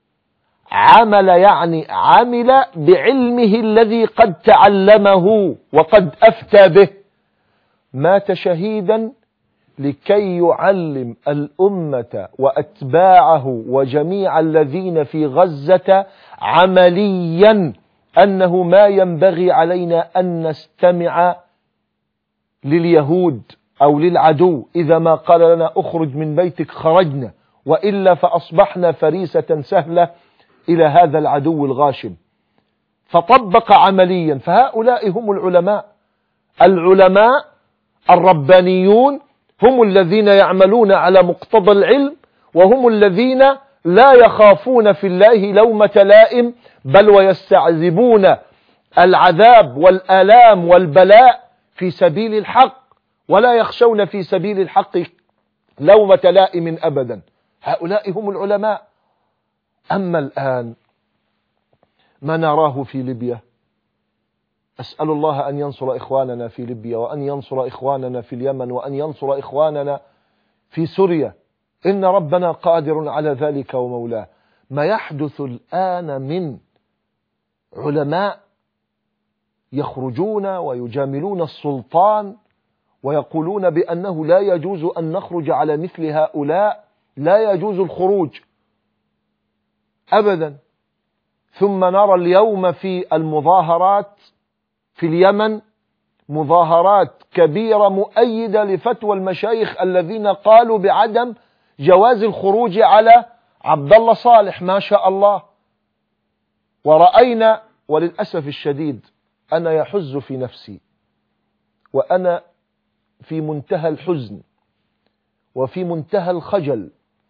عمل بعلمه الذي قد تعلمه وقد أفتى به، مات شهيدا لكي يعلم الأمة وأتباعه وجميع الذين في غزة عمليا أنه ما ينبغي علينا أن نستمع لليهود أو للعدو. إذا ما قال لنا أخرج من بيتك خرجنا، وإلا فأصبحنا فريسة سهلة إلى هذا العدو الغاشم. فطبق عمليا. فهؤلاء هم العلماء الربانيون، هم الذين يعملون على مقتضى العلم، وهم الذين لا يخافون في الله لومة لائم، بل ويستعذبون العذاب والآلام والبلاء في سبيل الحق، ولا يخشون في سبيل الحق لومة لائم أبدا. هؤلاء هم العلماء. أما الآن ما نراه في ليبيا، أسأل الله أن ينصر إخواننا في ليبيا، وأن ينصر إخواننا في اليمن، وأن ينصر إخواننا في سوريا. إن ربنا قادر على ذلك ومولاه. ما يحدث الآن من علماء يخرجون ويجاملون السلطان ويقولون بأنه لا يجوز أن نخرج على مثل هؤلاء، لا يجوز الخروج أبدا. ثم نرى اليوم في المظاهرات في اليمن مظاهرات كبيرة مؤيدة لفتوى المشايخ الذين قالوا بعدم جواز الخروج على عبد الله صالح، ما شاء الله. ورأينا، وللأسف الشديد أنا يحز في نفسي، وأنا في منتهى الحزن وفي منتهى الخجل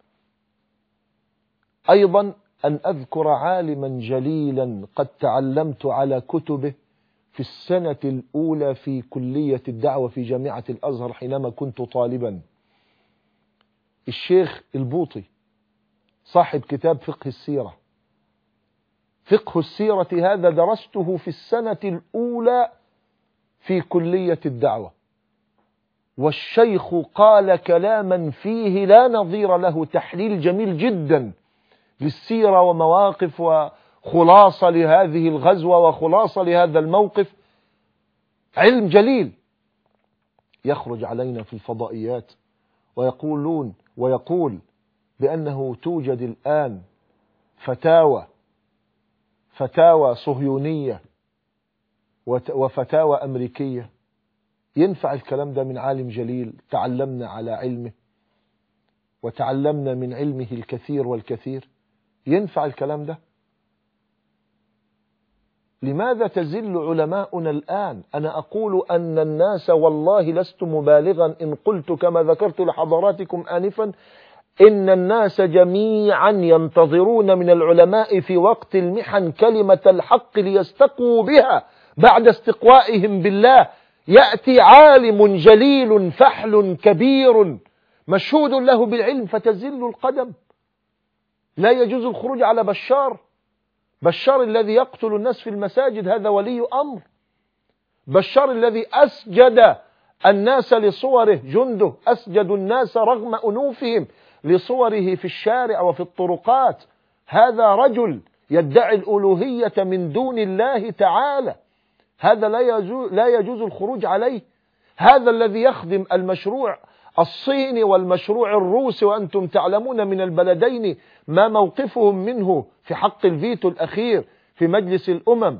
أيضا أن أذكر عالما جليلا قد تعلمت على كتبه في السنة الأولى في كلية الدعوة في جامعة الأزهر حينما كنت طالبا، الشيخ البوطي، صاحب كتاب فقه السيرة. فقه السيرة هذا درسته في السنة الأولى في كلية الدعوة، والشيخ قال كلاما فيه لا نظير له، تحليل جميل جدا للسيرة ومواقف وخلاصة لهذه الغزوة وخلاصة لهذا الموقف، علم جليل. يخرج علينا في الفضائيات ويقول بأنه توجد الآن فتاوى صهيونية وفتاوى أمريكية. ينفع الكلام ده من عالم جليل تعلمنا على علمه وتعلمنا من علمه الكثير والكثير؟ ينفع الكلام ده؟ لماذا تزل علماؤنا الآن؟ أنا أقول أن الناس، والله لست مبالغا إن قلت كما ذكرت لحضراتكم آنفا، إن الناس جميعا ينتظرون من العلماء في وقت المحن كلمة الحق ليستقوا بها بعد استقوائهم بالله. يأتي عالم جليل فحل كبير مشهود له بالعلم فتزل القدم. لا يجوز الخروج على بشار الذي يقتل الناس في المساجد، هذا ولي أمر. بشار الذي أسجد الناس لصوره، جنده أسجد الناس رغم أنوفهم لصوره في الشارع وفي الطرقات، هذا رجل يدعي الألوهية من دون الله تعالى، هذا لا يجوز الخروج عليه. هذا الذي يخدم المشروع الصيني والمشروع الروسي، وأنتم تعلمون من البلدين ما موقفهم منه في حق الفيتو الأخير في مجلس الأمم،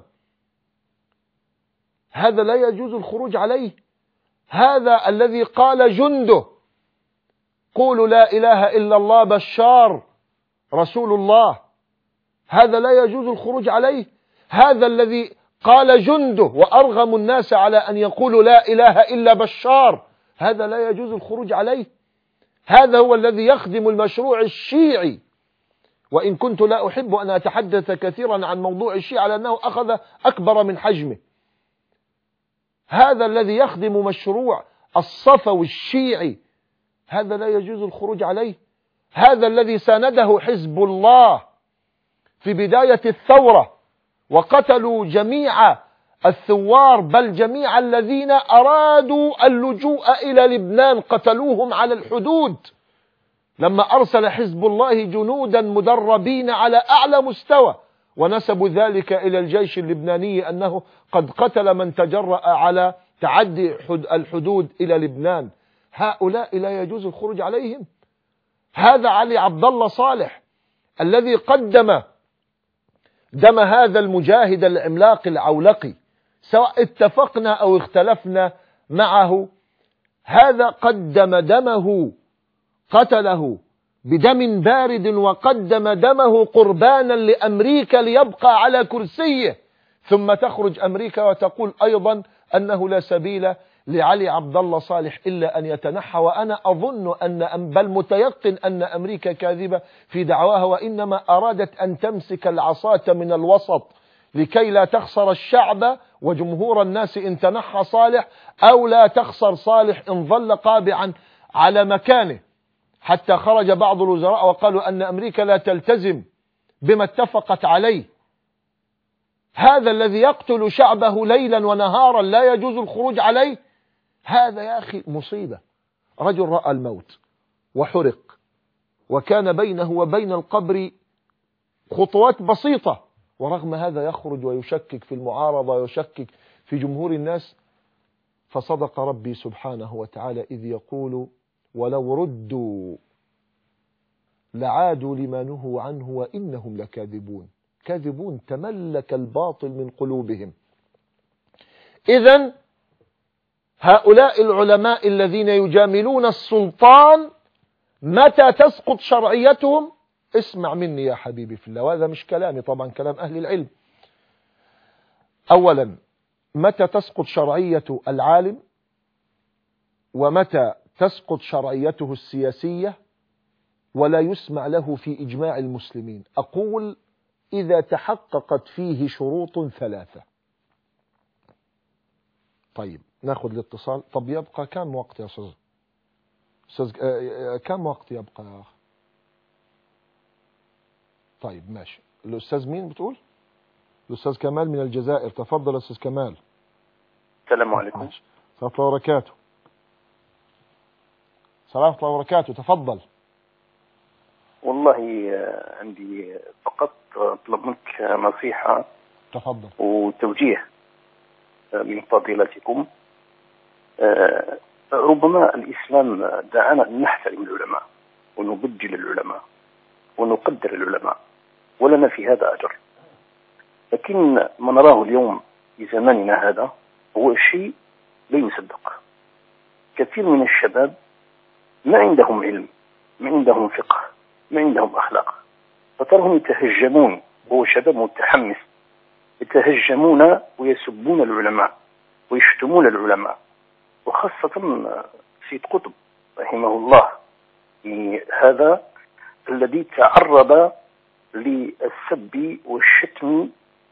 هذا لا يجوز الخروج عليه. هذا الذي قال جنده قولوا لا إله إلا الله بشار رسول الله، هذا لا يجوز الخروج عليه. هذا الذي قال جنده وأرغم الناس على أن يقولوا لا إله إلا بشار، هذا لا يجوز الخروج عليه. هذا هو الذي يخدم المشروع الشيعي، وإن كنت لا أحب أن أتحدث كثيرا عن موضوع الشيعة لأنه أخذ أكبر من حجمه. هذا الذي يخدم مشروع الصفوي الشيعي، هذا لا يجوز الخروج عليه. هذا الذي سانده حزب الله في بداية الثورة وقتلوا جميع الثوار، بل جميع الذين أرادوا اللجوء إلى لبنان قتلوهم على الحدود، لما أرسل حزب الله جنودا مدربين على أعلى مستوى ونسبوا ذلك إلى الجيش اللبناني أنه قد قتل من تجرأ على تعدي الحدود إلى لبنان. هؤلاء لا يجوز الخروج عليهم. هذا علي عبد الله صالح الذي قدم دم هذا المجاهد العملاق العولقي، سواء اتفقنا أو اختلفنا معه، هذا قدم دمه، قتله بدم بارد، وقدم دمه قربانا لأمريكا ليبقى على كرسيه، ثم تخرج أمريكا وتقول أيضا أنه لا سبيل لعلي عبد الله صالح إلا أن يتنحى. وأنا أظن بل متيقن أن أمريكا كاذبة في دعواها، وإنما أرادت أن تمسك العصاة من الوسط لكي لا تخسر الشعب وجمهور الناس إن تنحى صالح، أو لا تخسر صالح إن ظل قابعا على مكانه. حتى خرج بعض الوزراء وقالوا أن أمريكا لا تلتزم بما اتفقت عليه. هذا الذي يقتل شعبه ليلا ونهارا لا يجوز الخروج عليه. هذا يا أخي مصيبة. رجل رأى الموت وحرق، وكان بينه وبين القبر خطوات بسيطة، ورغم هذا يخرج ويشكك في المعارضة ويشكك في جمهور الناس. فصدق ربي سبحانه وتعالى إذ يقول ولو ردوا لعادوا لما نهوا عنه وإنهم لكاذبون. كاذبون، تملك الباطل من قلوبهم. إذن هؤلاء العلماء الذين يجاملون السلطان متى تسقط شرعيتهم؟ اسمع مني يا حبيبي في الله، وهذا مش كلامي طبعا، كلام أهل العلم. أولا، متى تسقط شرعية العالم، ومتى تسقط شرعيته السياسية ولا يسمع له في إجماع المسلمين؟ أقول إذا تحققت فيه شروط ثلاثة. طيب ناخذ الاتصال. طب يبقى كم وقت يا أستاذ؟ كم وقت يبقى يا أخي؟ طيب ماشي. الأستاذ مين بتقول؟ الأستاذ كمال من الجزائر. تفضل أستاذ كمال. السلام عليكم. ورحمة الله وبركاته. ورحمة الله وبركاته. تفضل. والله عندي فقط طلب منك نصيحة. تفضل. وتوجيه من فضيلتكم. ربما الإسلام دعانا أن نحترم العلماء ونبجل العلماء ونقدر العلماء، ولنا في هذا أجر، لكن ما نراه اليوم في زماننا هذا هو شيء لا يصدق. كثير من الشباب ما عندهم علم، ما عندهم فقه، ما عندهم أخلاق، فترهم يتهجمون، وهو شباب متحمس، يتهجمون ويسبون العلماء ويشتمون العلماء، وخاصة سيد قطب رحمه الله، هذا الذي تعرض للسب والشتم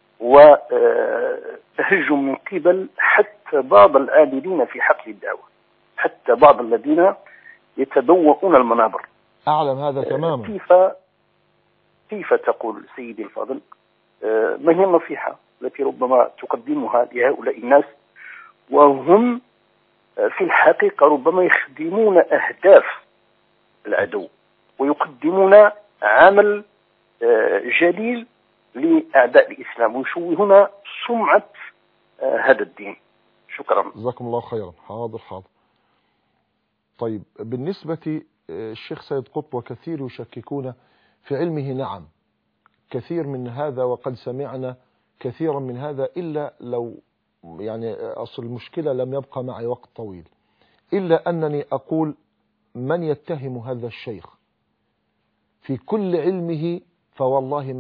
وتهجم من قبل حتى بعض العاملين في حقل الدعوة، حتى بعض الذين يتبوؤون المنابر. أعلم هذا تماما. كيف تقول سيدي الفاضل؟ ما هي النصيحة التي ربما تقدمها لهؤلاء الناس وهم في الحقيقة ربما يخدمون أهداف العدو ويقدمون عمل جليل لأعداء الإسلام ويشوهون سمعة هذا الدين؟ شكرا. جزاكم الله خيرا. حاضر. طيب بالنسبة الشيخ سيد قطب وكثير يشككون في علمه، نعم كثير من هذا، وقد سمعنا كثيرا من هذا، إلا لو يعني أصل المشكلة لم يبقى معي وقت طويل، إلا أنني أقول من يتهم هذا الشيخ في كل علمه فوالله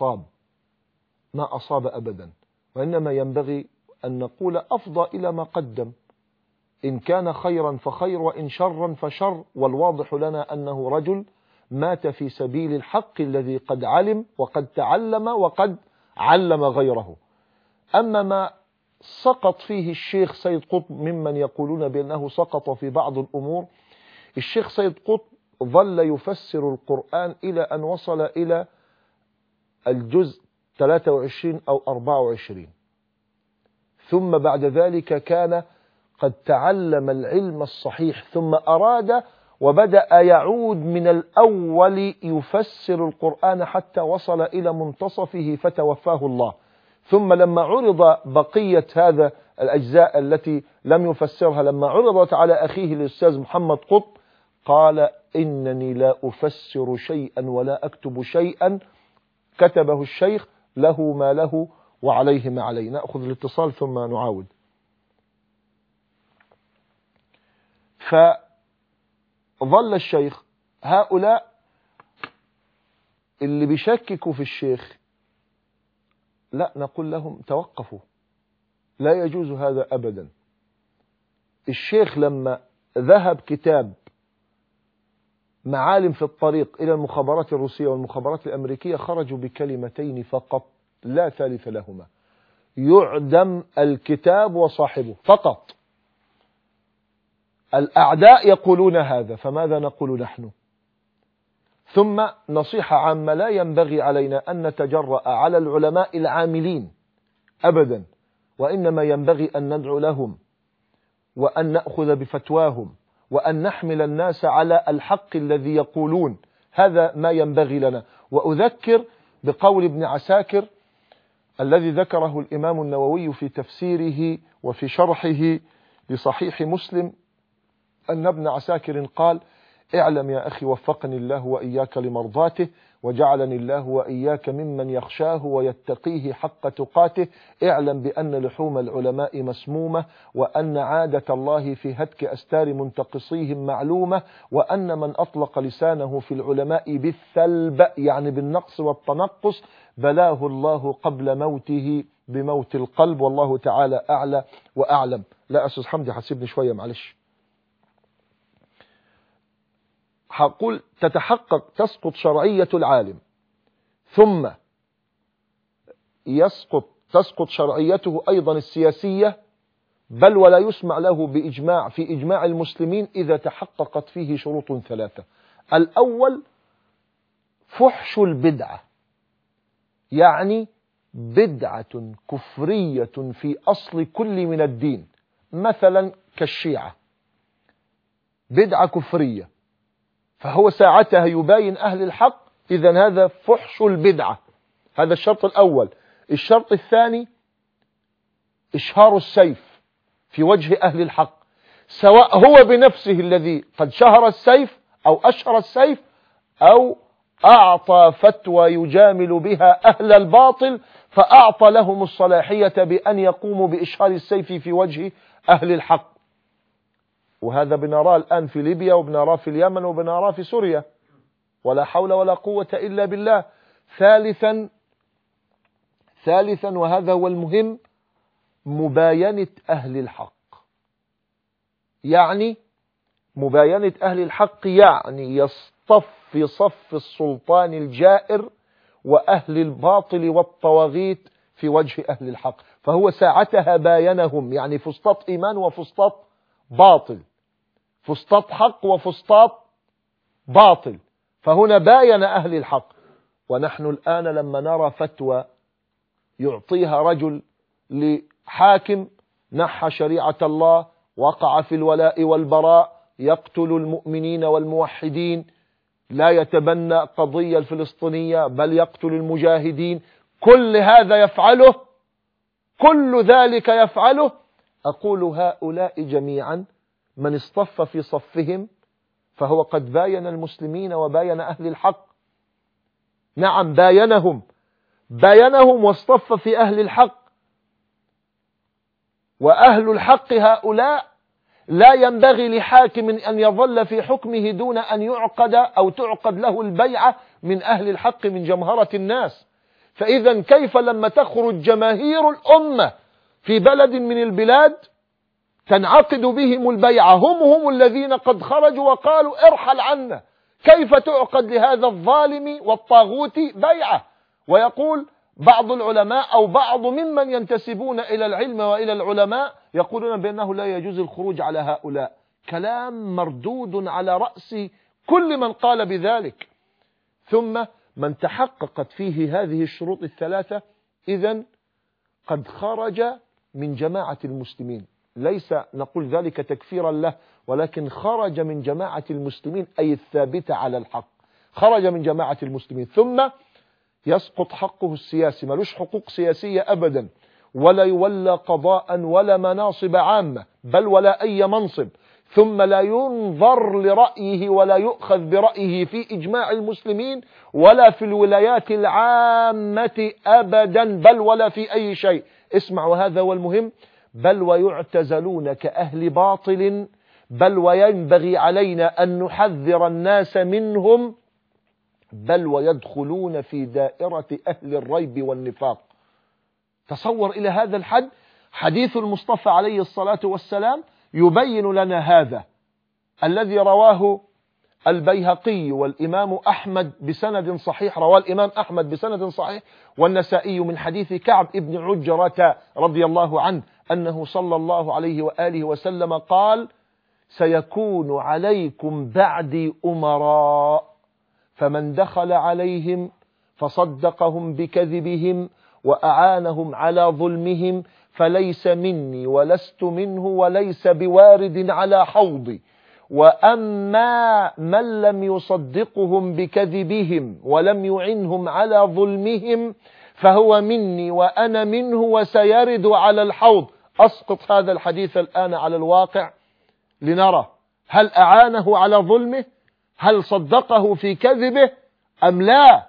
ما أصاب أبدا، وإنما ينبغي أن نقول أفضى إلى ما قدم، إن كان خيرا فخير وإن شرا فشر، والواضح لنا أنه رجل مات في سبيل الحق الذي قد علم وقد تعلم وقد علم غيره. أما ما سقط فيه الشيخ سيد قطب ممن يقولون بأنه سقط في بعض الأمور. الشيخ سيد قطب ظل يفسر القرآن إلى أن وصل إلى الجزء 23 أو 24، ثم بعد ذلك كان قد تعلم العلم الصحيح، ثم أراد وبدأ يعود من الأول يفسر القرآن حتى وصل إلى منتصفه فتوفاه الله. ثم لما عرض بقية هذا الأجزاء التي لم يفسرها، لما عرضت على أخيه الأستاذ محمد قطب، قال إنني لا أفسر شيئا ولا أكتب شيئا كتبه الشيخ، له ما له وعليه ما عليه. نأخذ الاتصال ثم نعاود. فظل الشيخ، هؤلاء اللي بيشككوا في الشيخ لا نقول لهم توقفوا، لا يجوز هذا أبدا. الشيخ لما ذهب كتاب معالم في الطريق إلى المخابرات الروسية والمخابرات الأمريكية، خرجوا بكلمتين فقط لا ثالث لهما: يعدم الكتاب وصاحبه فقط. الأعداء يقولون هذا، فماذا نقول نحن؟ ثم نصيحة عامة: لا ينبغي علينا أن نتجرأ على العلماء العاملين أبدا، وإنما ينبغي أن ندعو لهم وأن نأخذ بفتواهم وأن نحمل الناس على الحق الذي يقولون. هذا ما ينبغي لنا. وأذكر بقول ابن عساكر الذي ذكره الإمام النووي في تفسيره وفي شرحه لصحيح مسلم، أن ابن عساكر قال: اعلم يا أخي وفقني الله وإياك لمرضاته، وجعلني الله وإياك ممن يخشاه ويتقيه حق تقاته. اعلم بأن لحوم العلماء مسمومة، وأن عادة الله في هتك أستار منتقصيهم معلومة، وأن من أطلق لسانه في العلماء بالثلب يعني بالنقص والتنقص بلاه الله قبل موته بموت القلب، والله تعالى أعلى وأعلم. لا أستاذ حمدي حسيبني شوية معلش. هقول تسقط شرعية العالم، ثم تسقط شرعيته أيضا السياسية، بل ولا يسمع له بإجماع في إجماع المسلمين إذا تحققت فيه شروط ثلاثة. الأول فحش البدعة، يعني بدعة كفرية في أصل كل من الدين، مثلا كالشيعة، بدعة كفرية، فهو ساعتها يباين أهل الحق. إذن هذا فحش البدعة، هذا الشرط الأول. الشرط الثاني إشهار السيف في وجه أهل الحق، سواء هو بنفسه الذي قد شهر السيف أو أشهر السيف، أو أعطى فتوى يجامل بها أهل الباطل فأعطى لهم الصلاحية بأن يقوموا بإشهار السيف في وجه أهل الحق. وهذا بنراه الآن في ليبيا، وبنراه في اليمن، وبنراه في سوريا، ولا حول ولا قوة إلا بالله. ثالثا وهذا هو المهم: مباينة أهل الحق. يعني مباينة أهل الحق يعني يصطف في صف السلطان الجائر وأهل الباطل والطواغيت في وجه أهل الحق، فهو ساعتها باينهم، يعني فسطاط إيمان وفسطاط باطل، فسطاط حق وفسطاط باطل، فهنا باين أهل الحق. ونحن الآن لما نرى فتوى يعطيها رجل لحاكم نحى شريعة الله، وقع في الولاء والبراء، يقتل المؤمنين والموحدين، لا يتبنى قضية الفلسطينية بل يقتل المجاهدين، كل هذا يفعله، كل ذلك يفعله. أقول هؤلاء جميعا من اصطف في صفهم فهو قد باين المسلمين وباين أهل الحق. نعم باينهم واصطف في أهل الحق. وأهل الحق هؤلاء لا ينبغي لحاكم أن يظل في حكمه دون أن يعقد أو تعقد له البيعة من أهل الحق من جمهرة الناس. فإذا كيف لما تخرج جماهير الأمة في بلد من البلاد تنعقد بهم البيعة، هم الذين قد خرجوا وقالوا ارحل عنا، كيف تعقد لهذا الظالم والطاغوت بيعة ويقول بعض العلماء أو بعض ممن ينتسبون إلى العلم وإلى العلماء يقولون بأنه لا يجوز الخروج على هؤلاء. كلام مردود على رأس كل من قال بذلك. ثم من تحققت فيه هذه الشروط الثلاثة إذن قد خرج من جماعة المسلمين، ليس نقول ذلك تكفيرا له، ولكن خرج من جماعة المسلمين أي الثابتة على الحق، خرج من جماعة المسلمين. ثم يسقط حقه السياسي، ملوش حقوق سياسية أبدا، ولا يولى قضاء ولا مناصب عامة بل ولا أي منصب. ثم لا ينظر لرأيه ولا يؤخذ برأيه في إجماع المسلمين ولا في الولايات العامة أبدا، بل ولا في أي شيء. اسمعوا، هذا هو المهم. بل ويعتزلون كأهل باطل، بل وينبغي علينا أن نحذر الناس منهم، بل ويدخلون في دائرة أهل الريب والنفاق. تصور إلى هذا الحد. حديث المصطفى عليه الصلاة والسلام يبين لنا هذا، الذي رواه البيهقي والإمام أحمد بسند صحيح، رواه الإمام أحمد بسند صحيح والنسائي من حديث كعب ابن عجرة رضي الله عنه أنه صلى الله عليه وآله وسلم قال: سيكون عليكم بعدي أمراء، فمن دخل عليهم فصدقهم بكذبهم وأعانهم على ظلمهم فليس مني ولست منه وليس بوارد على حوضي. وأما من لم يصدقهم بكذبهم ولم يعنهم على ظلمهم فهو مني وأنا منه وسيرد على الحوض. أسقط هذا الحديث الآن على الواقع لنرى هل أعانه على ظلمه، هل صدقه في كذبه أم لا.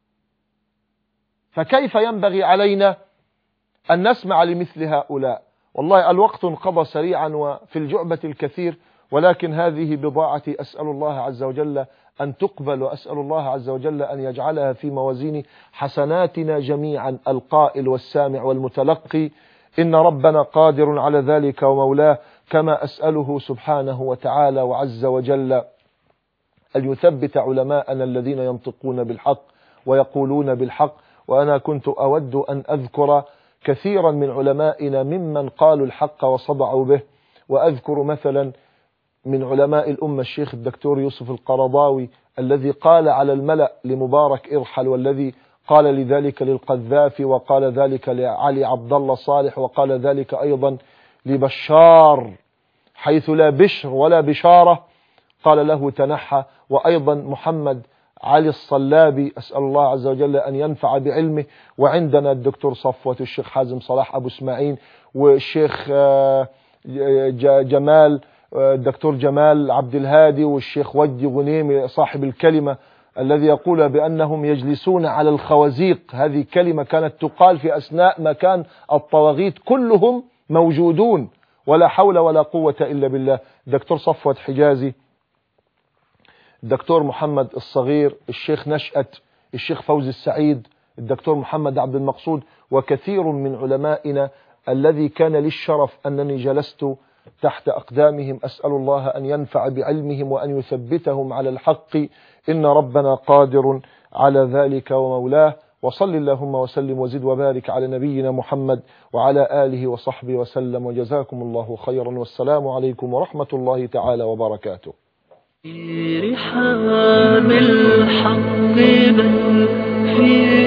فكيف ينبغي علينا أن نسمع لمثل هؤلاء؟ والله الوقت انقضى سريعا وفي الجعبة الكثير، ولكن هذه بضاعتي أسأل الله عز وجل أن تقبل، وأسأل الله عز وجل أن يجعلها في موازين حسناتنا جميعا، القائل والسامع والمتلقي، إن ربنا قادر على ذلك ومولاه. كما أسأله سبحانه وتعالى وعز وجل أن يثبت علماءنا الذين ينطقون بالحق ويقولون بالحق. وأنا كنت أود أن أذكر كثيرا من علمائنا ممن قالوا الحق وصدعوا به، وأذكر مثلا من علماء الأمة الشيخ الدكتور يوسف القرضاوي الذي قال على الملأ لمبارك إرحل، والذي قال لذلك للقذافي، وقال ذلك لعلي عبد الله صالح، وقال ذلك أيضا لبشار حيث لا بشر ولا بشارة، قال له تنحى. وأيضا محمد علي الصلابي أسأل الله عز وجل أن ينفع بعلمه. وعندنا الدكتور صفوة، الشيخ حازم صلاح أبو اسماعيل، والشيخ جمال، الدكتور جمال عبد الهادي، والشيخ ودي غنيمي صاحب الكلمة الذي يقول بأنهم يجلسون على الخوازيق. هذه كلمة كانت تقال في أثناء ما كان الطواغيت كلهم موجودون، ولا حول ولا قوة إلا بالله. الدكتور صفوة حجازي، الدكتور محمد الصغير، الشيخ نشأت، الشيخ فوزي السعيد، الدكتور محمد عبد المقصود، وكثير من علمائنا الذي كان لي الشرف أنني جلست تحت أقدامهم. أسأل الله أن ينفع بعلمهم وأن يثبتهم على الحق، إن ربنا قادر على ذلك ومولاه. وصل اللهم وسلم وزد وبارك على نبينا محمد وعلى آله وصحبه وسلم، وجزاكم الله خيرا، والسلام عليكم ورحمة الله تعالى وبركاته. في رحاب الحق بل في